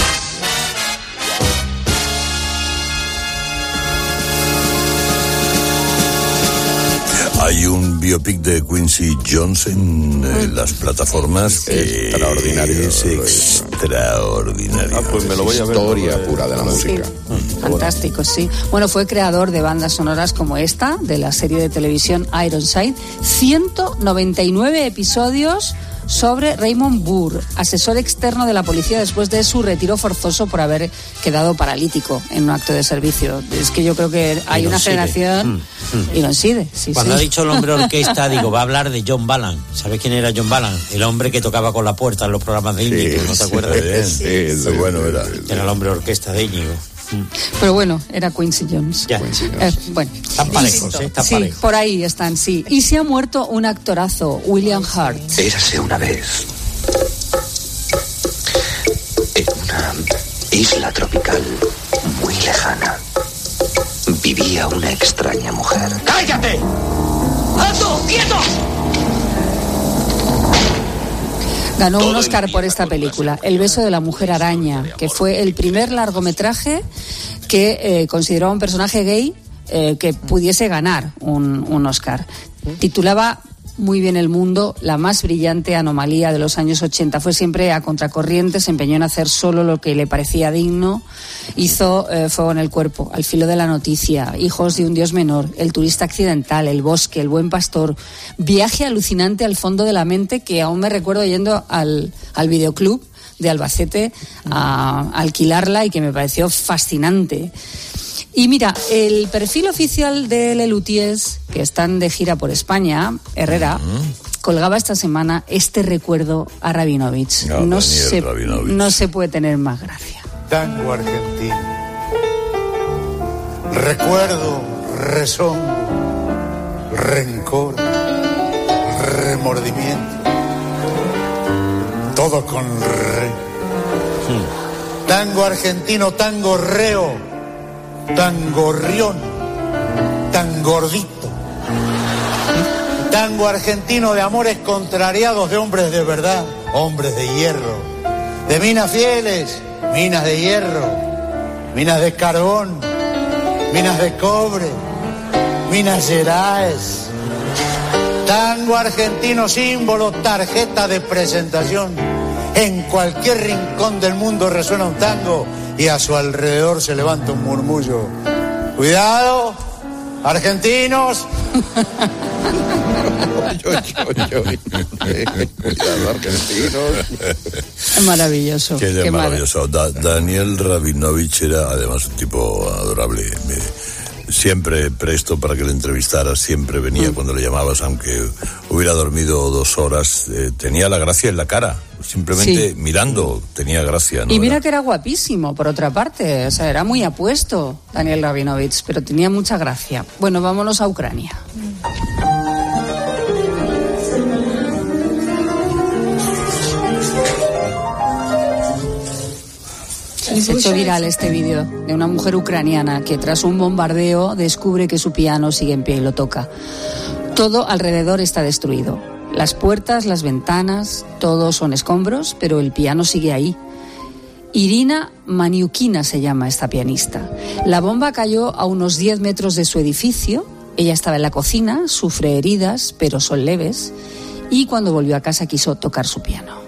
Hay un biopic de Quincy Jones en las plataformas que extraordinario. Es extraordinario. Pues me lo voy a ver. Historia pura de la música. Fantástico, sí. Bueno, fue creador de bandas sonoras como esta, de la serie de televisión Ironside. 199 episodios sobre Raymond Burr, asesor externo de la policía después de su retiro forzoso por haber quedado paralítico en un acto de servicio. Es que yo creo que hay una generación... Ironside, sí. Cuando ha dicho el hombre orquesta, digo, va a hablar de John Ballan. ¿Sabes quién era John Ballan? El hombre que tocaba con la puerta en los programas de Íñigo, ¿no te acuerdas? Sí, bueno era. Era el hombre orquesta de Íñigo. Pero bueno, era Quincy Jones. Ya. Bueno. Están parejos, están parejos. Sí, por ahí están, sí. Y se ha muerto un actorazo, William Hurt. Érase una vez, en una isla tropical muy lejana, vivía una extraña mujer. ¡Cállate! ¡Alto! ¡Quieto! Ganó un Oscar por esta película, El beso de la mujer araña, que fue el primer largometraje que consideró a un personaje gay que pudiese ganar un Oscar. Titulaba muy bien El Mundo, la más brillante anomalía de los años 80. Fue siempre a contracorriente, se empeñó en hacer solo lo que le parecía digno. Hizo Fuego en el cuerpo, Al filo de la noticia, Hijos de un dios menor, El turista accidental, El bosque, El buen pastor, Viaje alucinante al fondo de la mente, que aún me recuerdo yendo al videoclub de Albacete a alquilarla y que me pareció fascinante. Y mira, el perfil oficial de Lelutiers, que están de gira por España, Herrera, colgaba esta semana este recuerdo a Rabinovich. No se puede tener más gracia. Tango argentino. Recuerdo, rezongo, rencor, remordimiento. Todo con re. Tango argentino, tango reo. Tan gorrión, tan gordito. Tango argentino de amores contrariados, de hombres de verdad, hombres de hierro. De minas fieles, minas de hierro. Minas de carbón, minas de cobre, minas gerais. Tango argentino, símbolo, tarjeta de presentación. En cualquier rincón del mundo resuena un tango y a su alrededor se levanta un murmullo. ¡Cuidado, argentinos! Cuidado, argentinos. Maravilloso. Qué maravilloso. Daniel Rabinovich era además un tipo adorable. Siempre presto para que le entrevistara, siempre venía cuando le llamabas, aunque hubiera dormido 2 horas, tenía la gracia en la cara, simplemente mirando tenía gracia. ¿No? Y mira que era guapísimo, por otra parte, o sea, era muy apuesto Daniel Rabinovich, pero tenía mucha gracia. Bueno, vámonos a Ucrania. Se ha hecho viral este vídeo de una mujer ucraniana que tras un bombardeo descubre que su piano sigue en pie y lo toca. Todo alrededor está destruido. Las puertas, las ventanas, todo son escombros, pero el piano sigue ahí. Irina Maniukina se llama esta pianista. La bomba cayó a unos 10 metros de su edificio. Ella estaba en la cocina, sufre heridas, pero son leves. Y cuando volvió a casa quiso tocar su piano.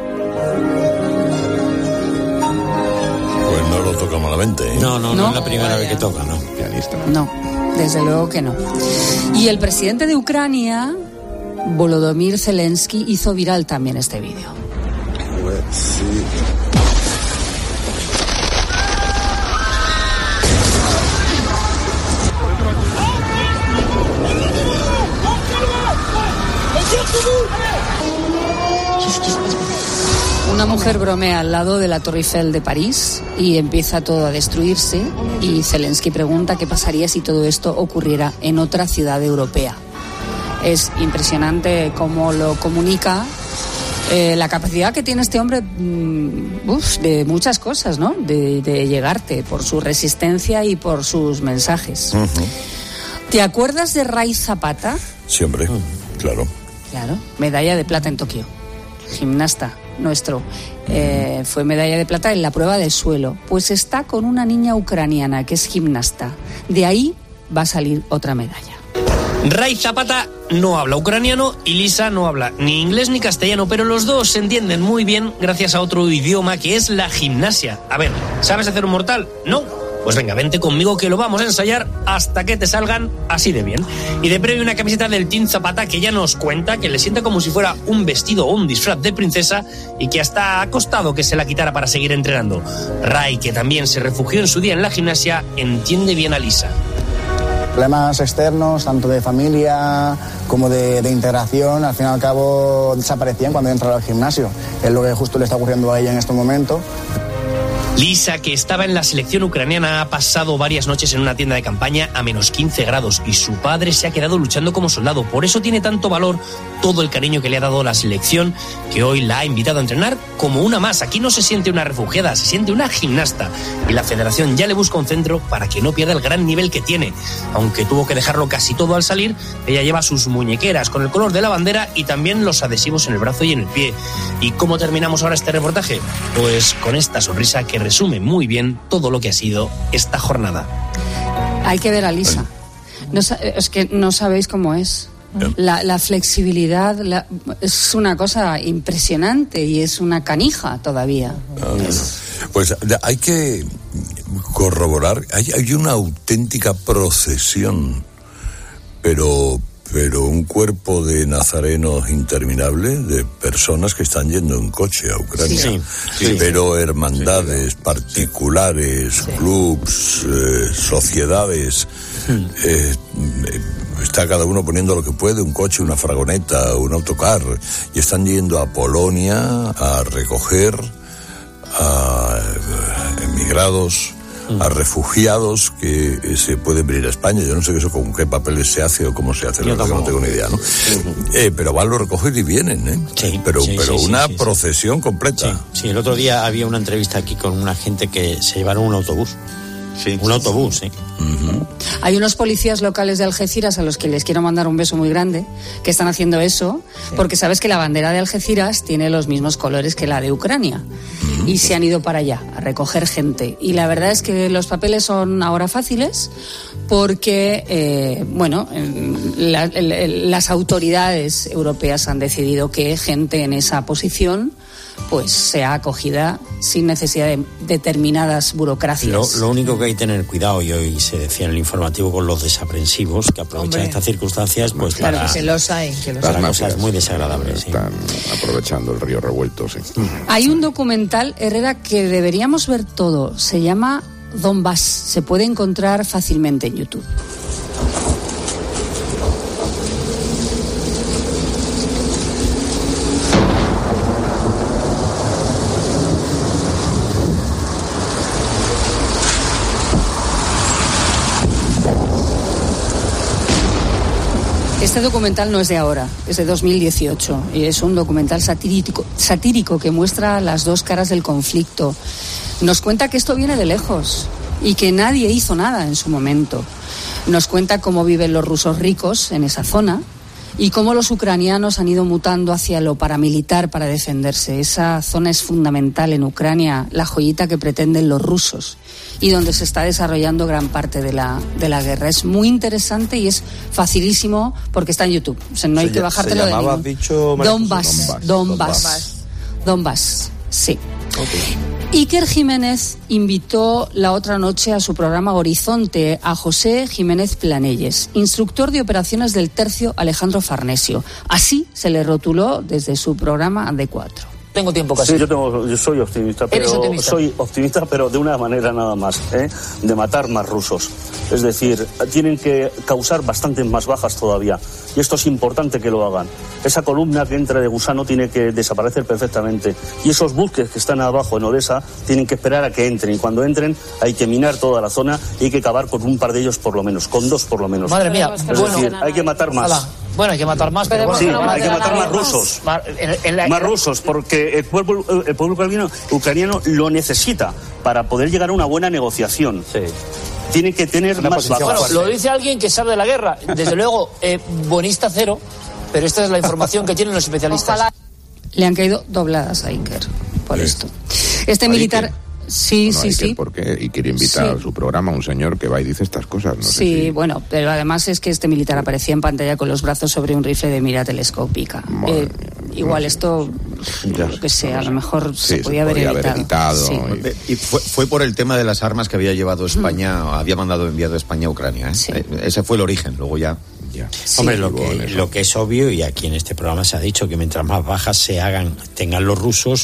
Toca malamente, ¿eh? No es la primera vez que toca, ¿no? Pianista. No, desde luego que no. Y el presidente de Ucrania, Volodymyr Zelensky, hizo viral también este vídeo. Una mujer bromea al lado de la Torre Eiffel de París y empieza todo a destruirse, y Zelensky pregunta qué pasaría si todo esto ocurriera en otra ciudad europea. Es impresionante cómo lo comunica, la capacidad que tiene este hombre de muchas cosas, ¿no? De llegarte por su resistencia y por sus mensajes. ¿Te acuerdas de Ray Zapata? Siempre, claro. Claro, medalla de plata en Tokio. Gimnasta nuestro, fue medalla de plata en la prueba de suelo. Pues está con una niña ucraniana que es gimnasta. De ahí va a salir otra medalla. Ray Zapata no habla ucraniano y Lisa no habla ni inglés ni castellano, pero los dos se entienden muy bien gracias a otro idioma que es la gimnasia. A ver, ¿sabes hacer un mortal? No. Pues venga, vente conmigo que lo vamos a ensayar hasta que te salgan así de bien. Y de premio una camiseta del Team Zapata que ya nos cuenta que le sienta como si fuera un vestido o un disfraz de princesa y que hasta ha costado que se la quitara para seguir entrenando. Ray, que también se refugió en su día en la gimnasia, entiende bien a Lisa. Problemas externos, tanto de familia como de integración, al fin y al cabo desaparecían cuando entraba al gimnasio. Es lo que justo le está ocurriendo a ella en este momento. Lisa, que estaba en la selección ucraniana, ha pasado varias noches en una tienda de campaña a menos 15 grados y su padre se ha quedado luchando como soldado. Por eso tiene tanto valor todo el cariño que le ha dado la selección, que hoy la ha invitado a entrenar como una más. Aquí no se siente una refugiada, se siente una gimnasta. Y la federación ya le busca un centro para que no pierda el gran nivel que tiene. Aunque tuvo que dejarlo casi todo al salir, ella lleva sus muñequeras con el color de la bandera y también los adhesivos en el brazo y en el pie. ¿Y cómo terminamos ahora este reportaje? Pues con esta sonrisa que resume muy bien todo lo que ha sido esta jornada. Hay que ver a Lisa. No, es que no sabéis cómo es. La flexibilidad es una cosa impresionante y es una canija todavía. Pues hay que corroborar, hay una auténtica procesión, pero un cuerpo de nazarenos interminable, de personas que están yendo en coche a Ucrania, pero hermandades particulares, clubs, sociedades, está cada uno poniendo lo que puede, un coche, una furgoneta, un autocar, y están yendo a Polonia a recoger a emigrados, a refugiados que se pueden venir a España. Yo no sé eso con qué papeles se hace o cómo se hace, la verdad que no tengo ni idea, ¿no? Pero van, lo recogen y vienen, pero una procesión completa. Sí, el otro día había una entrevista aquí con una gente que se llevaron un autobús. Un autobús, Hay unos policías locales de Algeciras a los que les quiero mandar un beso muy grande, que están haciendo eso, porque sabes que la bandera de Algeciras tiene los mismos colores que la de Ucrania. Y se han ido para allá a recoger gente. Y la verdad es que los papeles son ahora fáciles porque, las autoridades europeas han decidido que gente en esa posición pues sea acogida sin necesidad de determinadas burocracias. Lo único que hay que tener cuidado, y hoy se decía en el informativo, con los desaprensivos que aprovechan estas circunstancias pues claro, para... que los hay. Para cosas muy desagradables. Están aprovechando el río revuelto, Hay un documental, Herrera, que deberíamos ver todo. Se llama Donbass. Se puede encontrar fácilmente en YouTube. Este documental no es de ahora, es de 2018 y es un documental satírico que muestra las dos caras del conflicto. Nos cuenta que esto viene de lejos y que nadie hizo nada en su momento. Nos cuenta cómo viven los rusos ricos en esa zona y cómo los ucranianos han ido mutando hacia lo paramilitar para defenderse. Esa zona es fundamental en Ucrania, la joyita que pretenden los rusos y donde se está desarrollando gran parte de la guerra. Es muy interesante y es facilísimo porque está en YouTube. O sea, no hay que bajártelo de ningún... Donbass, sí. Okay. Iker Jiménez invitó la otra noche a su programa Horizonte a José Jiménez Planelles, instructor de operaciones del tercio Alejandro Farnesio. Así se le rotuló desde su programa D4. Tengo tiempo casi. Sí, yo soy optimista, soy optimista, pero de una manera nada más, de matar más rusos. Es decir, tienen que causar bastantes más bajas todavía. Y esto es importante que lo hagan. Esa columna que entra de gusano tiene que desaparecer perfectamente. Y esos buques que están abajo en Odessa tienen que esperar a que entren. Y cuando entren hay que minar toda la zona y hay que acabar con un par de ellos por lo menos, con dos por lo menos. Madre mía. Es decir, hay que matar más. Bueno, hay que matar más, pero sí, hay que matar más rusos. Más rusos, porque el pueblo ucraniano lo necesita para poder llegar a una buena negociación. Sí. Tiene que tener más bajas. Bueno, lo dice alguien que sabe de la guerra. Desde luego, buenista cero, pero esta es la información que tienen los especialistas. Ojalá. Le han caído dobladas a Iker por esto. Este militar... Sí. Porque y quiere invitar a su programa a un señor que va y dice estas cosas. No sé si... bueno, pero además es que este militar aparecía en pantalla con los brazos sobre un rifle de mira telescópica. Igual esto, lo que sé, a lo mejor se podía haber evitado. Sí. Y fue por el tema de las armas que había llevado España, había enviado España a Ucrania. Sí. Ese fue el origen, luego ya. Sí. Hombre, lo que es obvio, y aquí en este programa se ha dicho, que mientras más bajas tengan los rusos,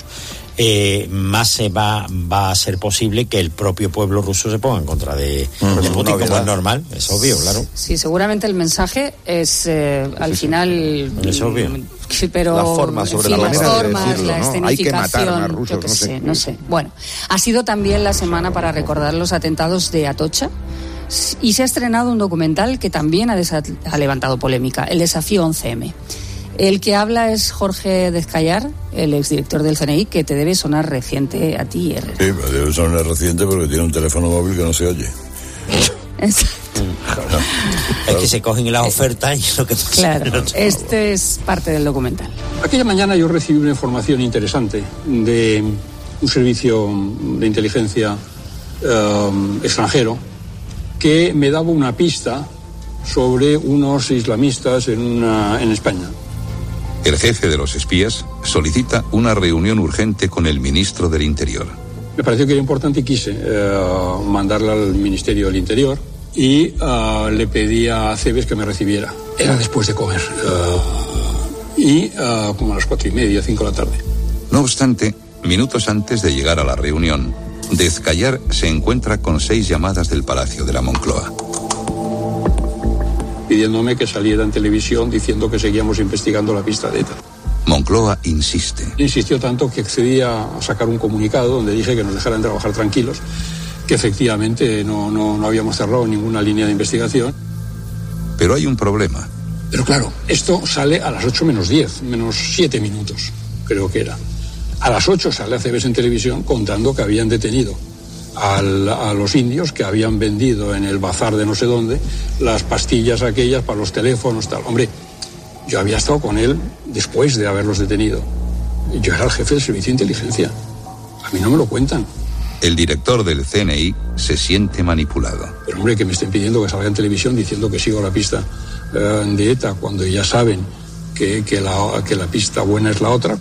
más se va a ser posible que el propio pueblo ruso se ponga en contra de Putin, como es normal, es obvio, claro. Sí, seguramente el mensaje es al final... Es obvio. Pero la forma sobre la manera de decirlo, la escenificación, hay que matar a rusos, no sé. Bueno, ha sido también la semana para recordar los atentados de Atocha. Y se ha estrenado un documental que también ha levantado polémica, El desafío 11M. El que habla es Jorge Descallar, el exdirector del CNI, que te debe sonar reciente a ti, Herrera. Sí, me debe sonar reciente porque tiene un teléfono móvil que no se oye. Es que se cogen las ofertas y lo que... Claro, este es parte del documental. Aquella mañana yo recibí una información interesante de un servicio de inteligencia extranjero que me daba una pista sobre unos islamistas en España. El jefe de los espías solicita una reunión urgente con el ministro del Interior. Me pareció que era importante y quise mandarla al Ministerio del Interior y le pedí a Cebes que me recibiera. Era después de comer como a las 4:30, 5 de la tarde. No obstante, minutos antes de llegar a la reunión, Dezcayar se encuentra con 6 llamadas del Palacio de la Moncloa. Pidiéndome que saliera en televisión diciendo que seguíamos investigando la pista de ETA. Moncloa insiste. Insistió tanto que accedí a sacar un comunicado donde dije que nos dejaran trabajar tranquilos, que efectivamente no habíamos cerrado ninguna línea de investigación. Pero hay un problema. Pero claro, esto sale a las 8 menos 10, menos 7 minutos, creo que era. A las 8 sale ACBs en televisión contando que habían detenido a los indios que habían vendido en el bazar de no sé dónde las pastillas aquellas para los teléfonos, tal. Hombre, yo había estado con él después de haberlos detenido. Yo era el jefe del servicio de inteligencia. A mí no me lo cuentan. El director del CNI se siente manipulado. Pero hombre, que me estén pidiendo que salga en televisión diciendo que sigo la pista de ETA cuando ya saben que la pista buena es la otra.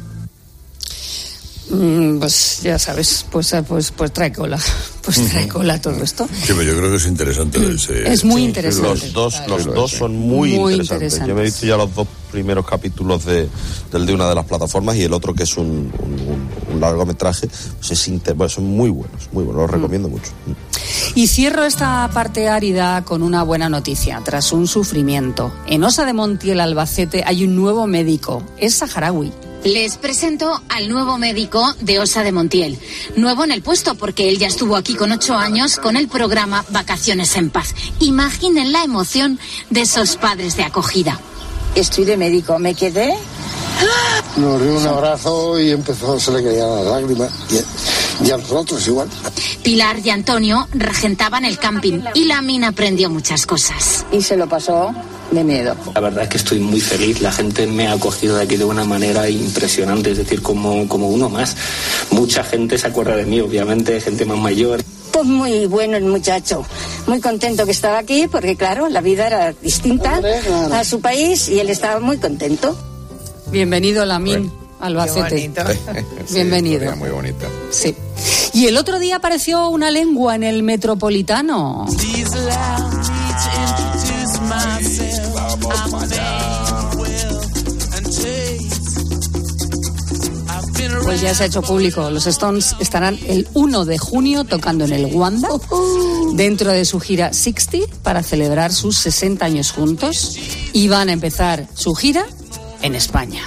Pues ya sabes, pues trae cola. Pues trae cola todo esto. Sí, pero yo creo que es interesante. Es muy interesante. Los dos son muy interesantes. Yo me he visto ya los 2 primeros capítulos del de una de las plataformas y el otro que es un largometraje. Pues son muy buenos, los recomiendo mucho. Y cierro esta parte árida con una buena noticia. Tras un sufrimiento, en Osa de Montiel, Albacete, hay un nuevo médico. Es saharaui. Les presento al nuevo médico de Osa de Montiel. Nuevo en el puesto porque él ya estuvo aquí con 8 años con el programa Vacaciones en Paz. Imaginen la emoción de esos padres de acogida. Estoy de médico, me quedé. Nos dio un abrazo y se le caían las lágrimas. Y a nosotros igual. Pilar y Antonio regentaban el camping y la mina aprendió muchas cosas. Y se lo pasó de miedo. La verdad es que estoy muy feliz. La gente me ha acogido de aquí de una manera impresionante. Es decir, como uno más. Mucha gente se acuerda de mí, obviamente, gente más mayor. Pues muy bueno el muchacho. Muy contento que estaba aquí porque, claro, la vida era distinta a su país y él estaba muy contento. Bienvenido, Lamín, Albacete. Bienvenido. Muy bonita. Sí. Y el otro día apareció una lengua en el Metropolitano. Pues ya se ha hecho público. Los Stones estarán el 1 de junio tocando en el Wanda, dentro de su gira 60, para celebrar sus 60 años juntos. Y van a empezar su gira en España.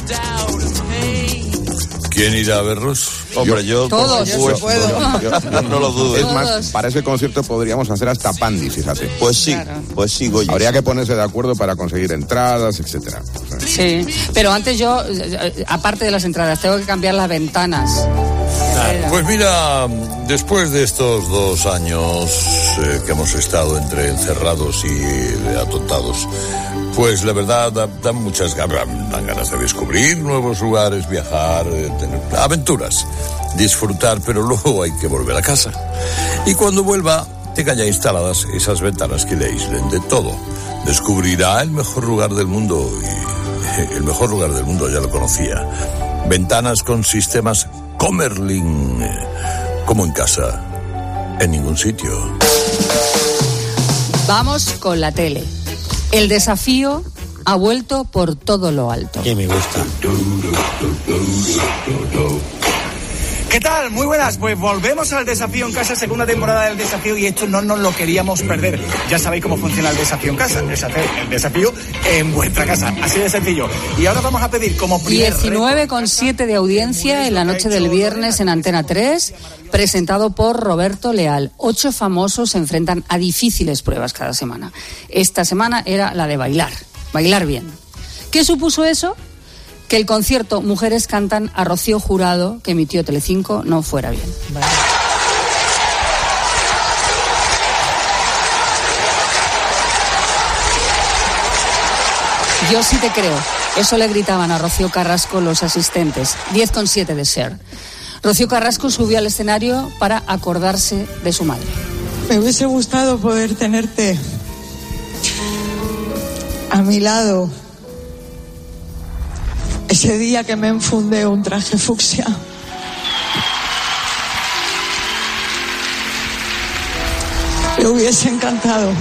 ¿Quién irá a verlos? Hombre, yo todos, yo no lo dudo. Es más, para ese concierto podríamos hacer hasta Pandi, fíjate. Pues sí, Goya. Habría que ponerse de acuerdo para conseguir entradas, etcétera. Sí, pero antes yo, aparte de las entradas, tengo que cambiar las ventanas. Pues mira, después de estos 2 años que hemos estado entre encerrados y atontados, pues la verdad dan muchas dan ganas de descubrir nuevos lugares, viajar, tener aventuras, disfrutar, pero luego hay que volver a casa. Y cuando vuelva, tenga ya instaladas esas ventanas que le aíslen de todo. Descubrirá el mejor lugar del mundo, y el mejor lugar del mundo ya lo conocía. Ventanas con sistemas Comerlin, como en casa, en ningún sitio. Vamos con la tele. El desafío ha vuelto por todo lo alto. Que me gusta. ¿Qué tal? Muy buenas, pues volvemos al Desafío en Casa, segunda temporada del Desafío, y esto no nos lo queríamos perder. Ya sabéis cómo funciona el Desafío en Casa, es hacer el desafío en vuestra casa, así de sencillo. Y ahora vamos a pedir como primer 19,7 de audiencia en la noche del viernes en Antena 3, presentado por Roberto Leal. 8 famosos se enfrentan a difíciles pruebas cada semana. Esta semana era la de bailar bien. ¿Qué supuso eso? Que el concierto Mujeres cantan a Rocío Jurado, que emitió Telecinco, no fuera bien. Vale. Yo sí te creo. Eso le gritaban a Rocío Carrasco los asistentes. 10,7 de Ser. Rocío Carrasco subió al escenario para acordarse de su madre. Me hubiese gustado poder tenerte a mi lado, ese día que me enfundé un traje fucsia. Me hubiese encantado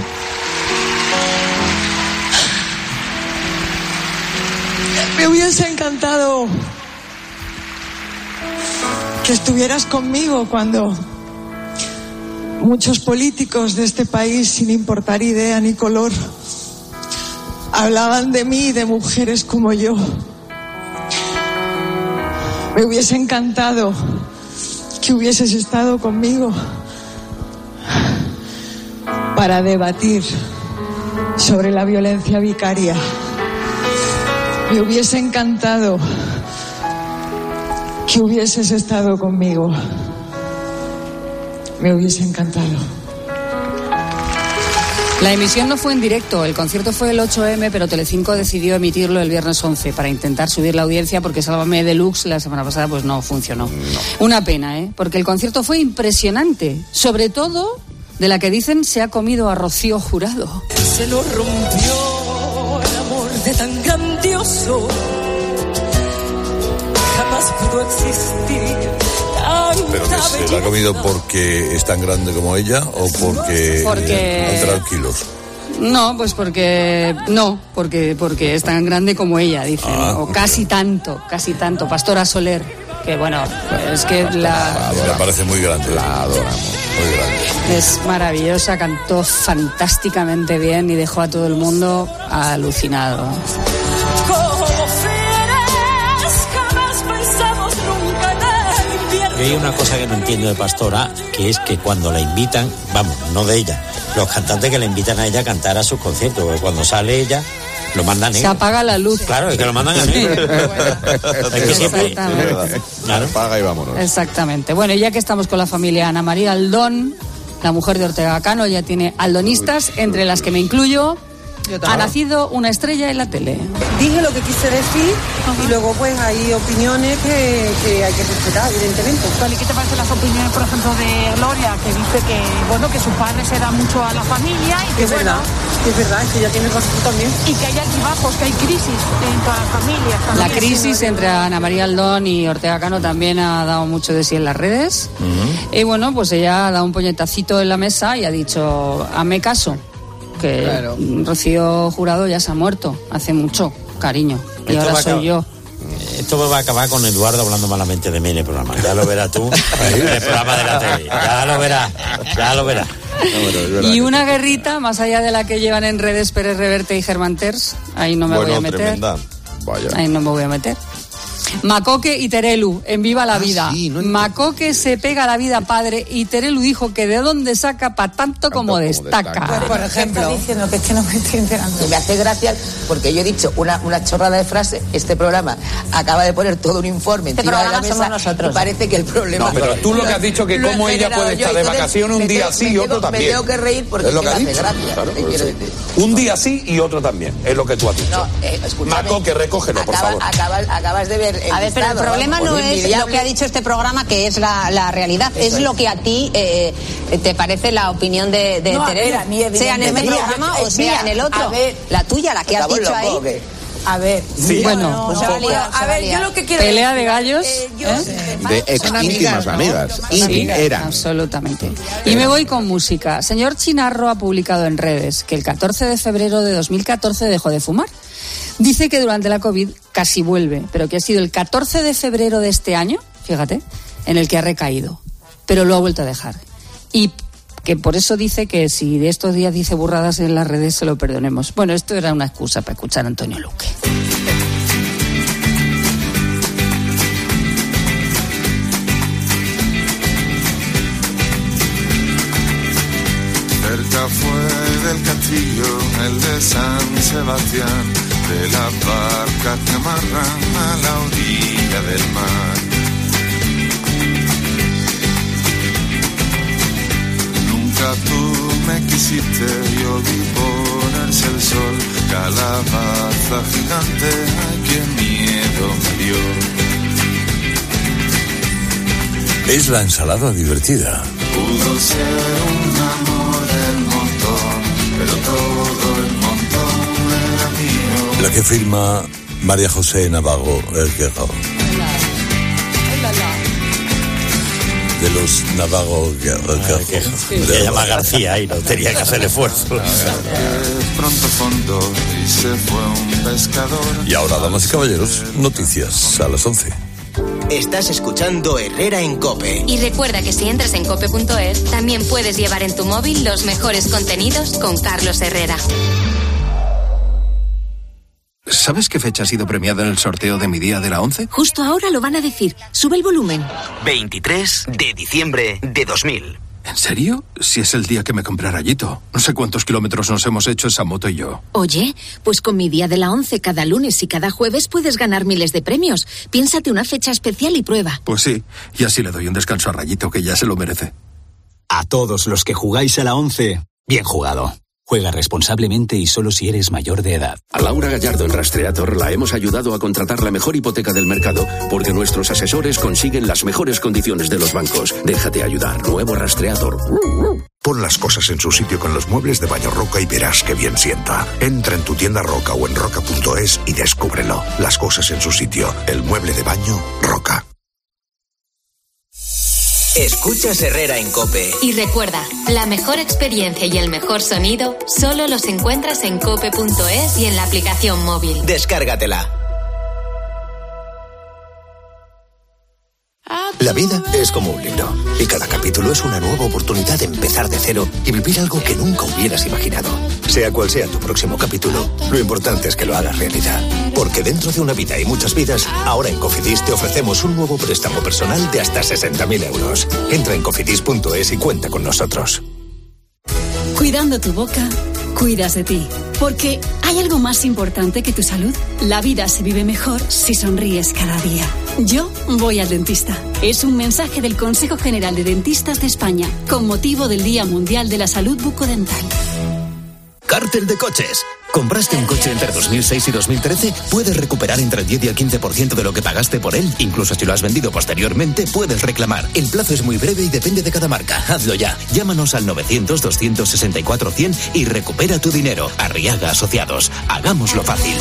que estuvieras conmigo cuando muchos políticos de este país, sin importar idea ni color, hablaban de mí y de mujeres como yo. Me hubiese encantado que hubieses estado conmigo para debatir sobre la violencia vicaria. Me hubiese encantado que hubieses estado conmigo. Me hubiese encantado. La emisión no fue en directo, el concierto fue el 8M, pero Telecinco decidió emitirlo el viernes 11 para intentar subir la audiencia, porque Sálvame Deluxe la semana pasada pues no funcionó. No. Una pena, porque el concierto fue impresionante, sobre todo de la que dicen se ha comido a Rocío Jurado. Se nos rompió el amor de tan grandioso, jamás pudo existir. ¿Pero que se la ha comido porque es tan grande como ella o porque entra kilos? No, pues porque es tan grande como ella, dicen, o casi tanto. Pastora Soler, que bueno, es que me parece muy grande. La adoramos. Muy grande. Es maravillosa, cantó fantásticamente bien y dejó a todo el mundo alucinado. Y hay una cosa que no entiendo de Pastora, que es que cuando la invitan, vamos, no de ella, los cantantes que la invitan a ella a cantar a sus conciertos, porque cuando sale ella, lo mandan negro. Se apaga la luz. Claro, es que lo mandan a negro. Es que siempre... Claro. Apaga y vámonos. Exactamente. Bueno, y ya que estamos con la familia Ana María Aldón, la mujer de Ortega Cano, ya tiene aldonistas, entre las que me incluyo. Ha nacido una estrella en la tele. Dije lo que quise decir y luego pues hay opiniones que hay que respetar, evidentemente. ¿Y qué te parecen las opiniones, por ejemplo, de Gloria, que dice que su padre se da mucho a la familia y que es verdad, es que ella tiene razón también. Y que hay altibajos, que hay crisis en todas las familias. La crisis entre Ana María Aldón y Ortega Cano también ha dado mucho de sí en las redes. Y bueno, pues ella ha dado un puñetacito en la mesa y ha dicho, hazme caso, que claro, Rocío Jurado ya se ha muerto hace mucho, cariño, y esto ahora soy yo. Esto va a acabar con Eduardo hablando malamente de mí en el programa. Ya lo verás tú en el programa de la tele. Ya lo verás. Y una guerrita, más allá de la que llevan en redes Pérez Reverte y Germán Terç, ahí no me voy a meter. Tremenda. Vaya. Ahí no me voy a meter. Macoque y Terelu, en Viva la Vida. Sí, no Macoque se pega a la vida padre y Terelu dijo que de dónde saca pa' tanto como destaca. Pues, por ejemplo, está diciendo que es que no me estoy enterando. Me hace gracia porque yo he dicho una chorrada de frase. Este programa acaba de poner todo un informe encima de la mesa. Nosotros. Y parece que el problema. No, pero tú lo que has dicho que cómo ella puede estar de vacaciones un día sí y otro también. Me tengo que reír porque es lo que me hace dicho, gracia. Claro, un día sí y otro también. Es lo que tú has dicho. Macoque, recógelo, por favor. Acabas de ver. A ver, pero el problema no es lo que ha dicho este programa, que es la realidad. Es lo que a ti te parece la opinión de Terelu, sea en este programa o sea en el otro. A ver, la tuya, la que has dicho ahí. A ver, sí. Bueno, a ver, yo lo que quiero pelea de gallos, de íntimas amigas, eran. Absolutamente. Y me voy con música. Señor Chinarro ha publicado en redes que el 14 de febrero de 2014 dejó de fumar. Dice que durante la COVID casi vuelve, pero que ha sido el 14 de febrero de este año, fíjate, en el que ha recaído, pero lo ha vuelto a dejar. Y que por eso dice que si de estos días dice burradas en las redes se lo perdonemos. Bueno, esto era una excusa para escuchar a Antonio Luque. Cerca fue del castillo, el de San Sebastián, de las barcas que amarran a la orilla del mar. Nunca tú me quisiste, yo vi ponerse el sol, calabaza gigante, ay, qué miedo me dio. Es la ensalada divertida. Pudo ser un amor del montón, pero todo el montón era mío. La que firma María José Navarro Guerrero. De los Navarro Guerrero. Se llama García y no tenía que hacer esfuerzo. Y ahora, damas y caballeros, noticias a las 11. Estás escuchando Herrera en COPE. Y recuerda que si entras en cope.es, también puedes llevar en tu móvil los mejores contenidos con Carlos Herrera. ¿Sabes qué fecha ha sido premiada en el sorteo de mi día de la 11? Justo ahora lo van a decir. Sube el volumen. 23 de diciembre de 2000. ¿En serio? Si es el día que me compré Rayito. No sé cuántos kilómetros nos hemos hecho esa moto y yo. Oye, pues con mi día de la 11 cada lunes y cada jueves puedes ganar miles de premios. Piénsate una fecha especial y prueba. Pues sí, y así le doy un descanso a Rayito, que ya se lo merece. A todos los que jugáis a la 11, bien jugado. Juega responsablemente y solo si eres mayor de edad. A Laura Gallardo en Rastreator la hemos ayudado a contratar la mejor hipoteca del mercado porque nuestros asesores consiguen las mejores condiciones de los bancos. Déjate ayudar. Nuevo Rastreator. Pon las cosas en su sitio con los muebles de Baño Roca y verás que bien sienta. Entra en tu tienda Roca o en roca.es y descúbrelo. Las cosas en su sitio. El mueble de baño Roca. Escuchas Herrera en COPE. Y recuerda, la mejor experiencia y el mejor sonido solo los encuentras en cope.es y en la aplicación móvil. Descárgatela. La vida es como un libro y cada capítulo es una nueva oportunidad de empezar de cero y vivir algo que nunca hubieras imaginado. Sea cual sea tu próximo capítulo, lo importante es que lo hagas realidad. Porque dentro de una vida y muchas vidas, ahora en Cofidis te ofrecemos un nuevo préstamo personal de hasta 60.000 euros. Entra en cofidis.es y cuenta con nosotros. Cuidando tu boca, cuidas de ti. Porque ¿hay algo más importante que tu salud? La vida se vive mejor si sonríes cada día. Yo voy al dentista. Es un mensaje del Consejo General de Dentistas de España con motivo del Día Mundial de la Salud Bucodental. Cártel de coches. ¿Compraste un coche entre 2006 y 2013? Puedes recuperar entre el 10 y el 15% de lo que pagaste por él. Incluso si lo has vendido posteriormente, puedes reclamar. El plazo es muy breve y depende de cada marca. Hazlo ya. Llámanos al 900-264-100 y recupera tu dinero. Arriaga Asociados. Hagámoslo fácil.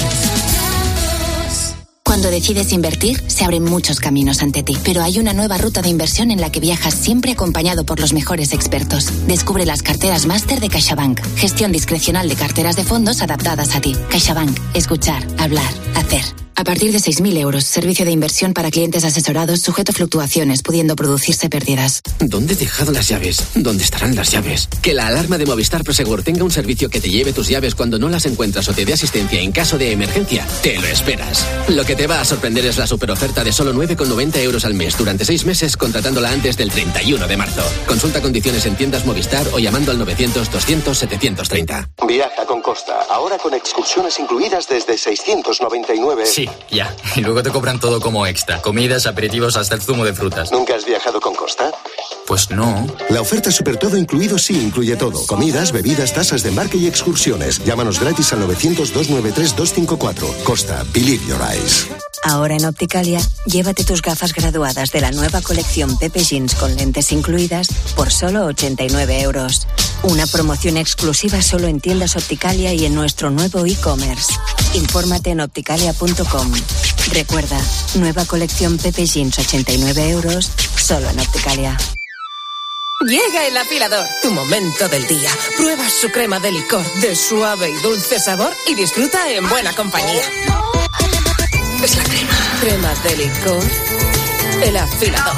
Cuando decides invertir, se abren muchos caminos ante ti. Pero hay una nueva ruta de inversión en la que viajas siempre acompañado por los mejores expertos. Descubre las carteras máster de CaixaBank. Gestión discrecional de carteras de fondos adaptadas a ti. CaixaBank. Escuchar, hablar, hacer. A partir de 6.000 euros, servicio de inversión para clientes asesorados sujeto a fluctuaciones, pudiendo producirse pérdidas. ¿Dónde he dejado las llaves? ¿Dónde estarán las llaves? Que la alarma de Movistar Prosegur tenga un servicio que te lleve tus llaves cuando no las encuentras o te dé asistencia en caso de emergencia, te lo esperas. Lo que te va a sorprender es la superoferta de solo 9,90 euros al mes durante 6 meses contratándola antes del 31 de marzo. Consulta condiciones en tiendas Movistar o llamando al 900-200-730. Viaja con Costa, ahora con excursiones incluidas desde 699. Sí, ya. Y luego te cobran todo como extra. Comidas, aperitivos, hasta el zumo de frutas. ¿Nunca has viajado con Costa? Pues no. La oferta Super Todo Incluido sí incluye todo. Comidas, bebidas, tasas de embarque y excursiones. Llámanos gratis al 900-293-254. Costa, believe your eyes. Ahora en Opticalia, llévate tus gafas graduadas de la nueva colección Pepe Jeans con lentes incluidas por solo 89 euros. Una promoción exclusiva solo en tiendas Opticalia y en nuestro nuevo e-commerce. Infórmate en opticalia.com. Recuerda, nueva colección Pepe Jeans 89 euros, solo en Opticalia. Llega el afilador, tu momento del día. Prueba su crema de licor de suave y dulce sabor y disfruta en buena compañía. Es la crema. Crema de licor, el afilador.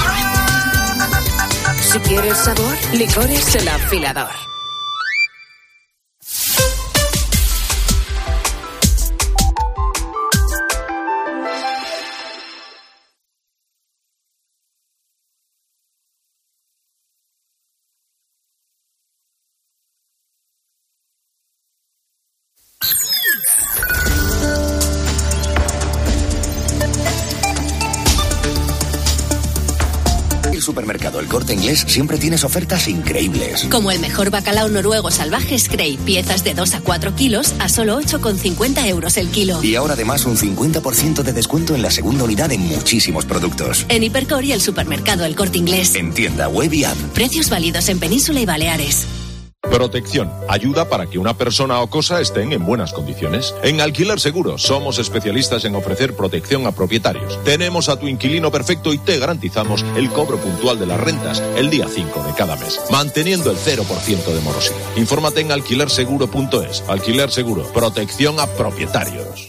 Si quieres sabor, licores el afilador. Supermercado El Corte Inglés siempre tienes ofertas increíbles. Como el mejor bacalao noruego salvaje Scrape, piezas de 2 a 4 kilos a solo 8,50 euros el kilo. Y ahora además un 50% de descuento en la segunda unidad en muchísimos productos. En Hipercor y el supermercado El Corte Inglés. En tienda, web y app. Precios válidos en Península y Baleares. Protección. Ayuda para que una persona o cosa estén en buenas condiciones. En Alquiler Seguro somos especialistas en ofrecer protección a propietarios. Tenemos a tu inquilino perfecto y te garantizamos el cobro puntual de las rentas el día 5 de cada mes, manteniendo el 0% de morosidad. Infórmate en alquilerseguro.es. Alquiler Seguro. Protección a propietarios.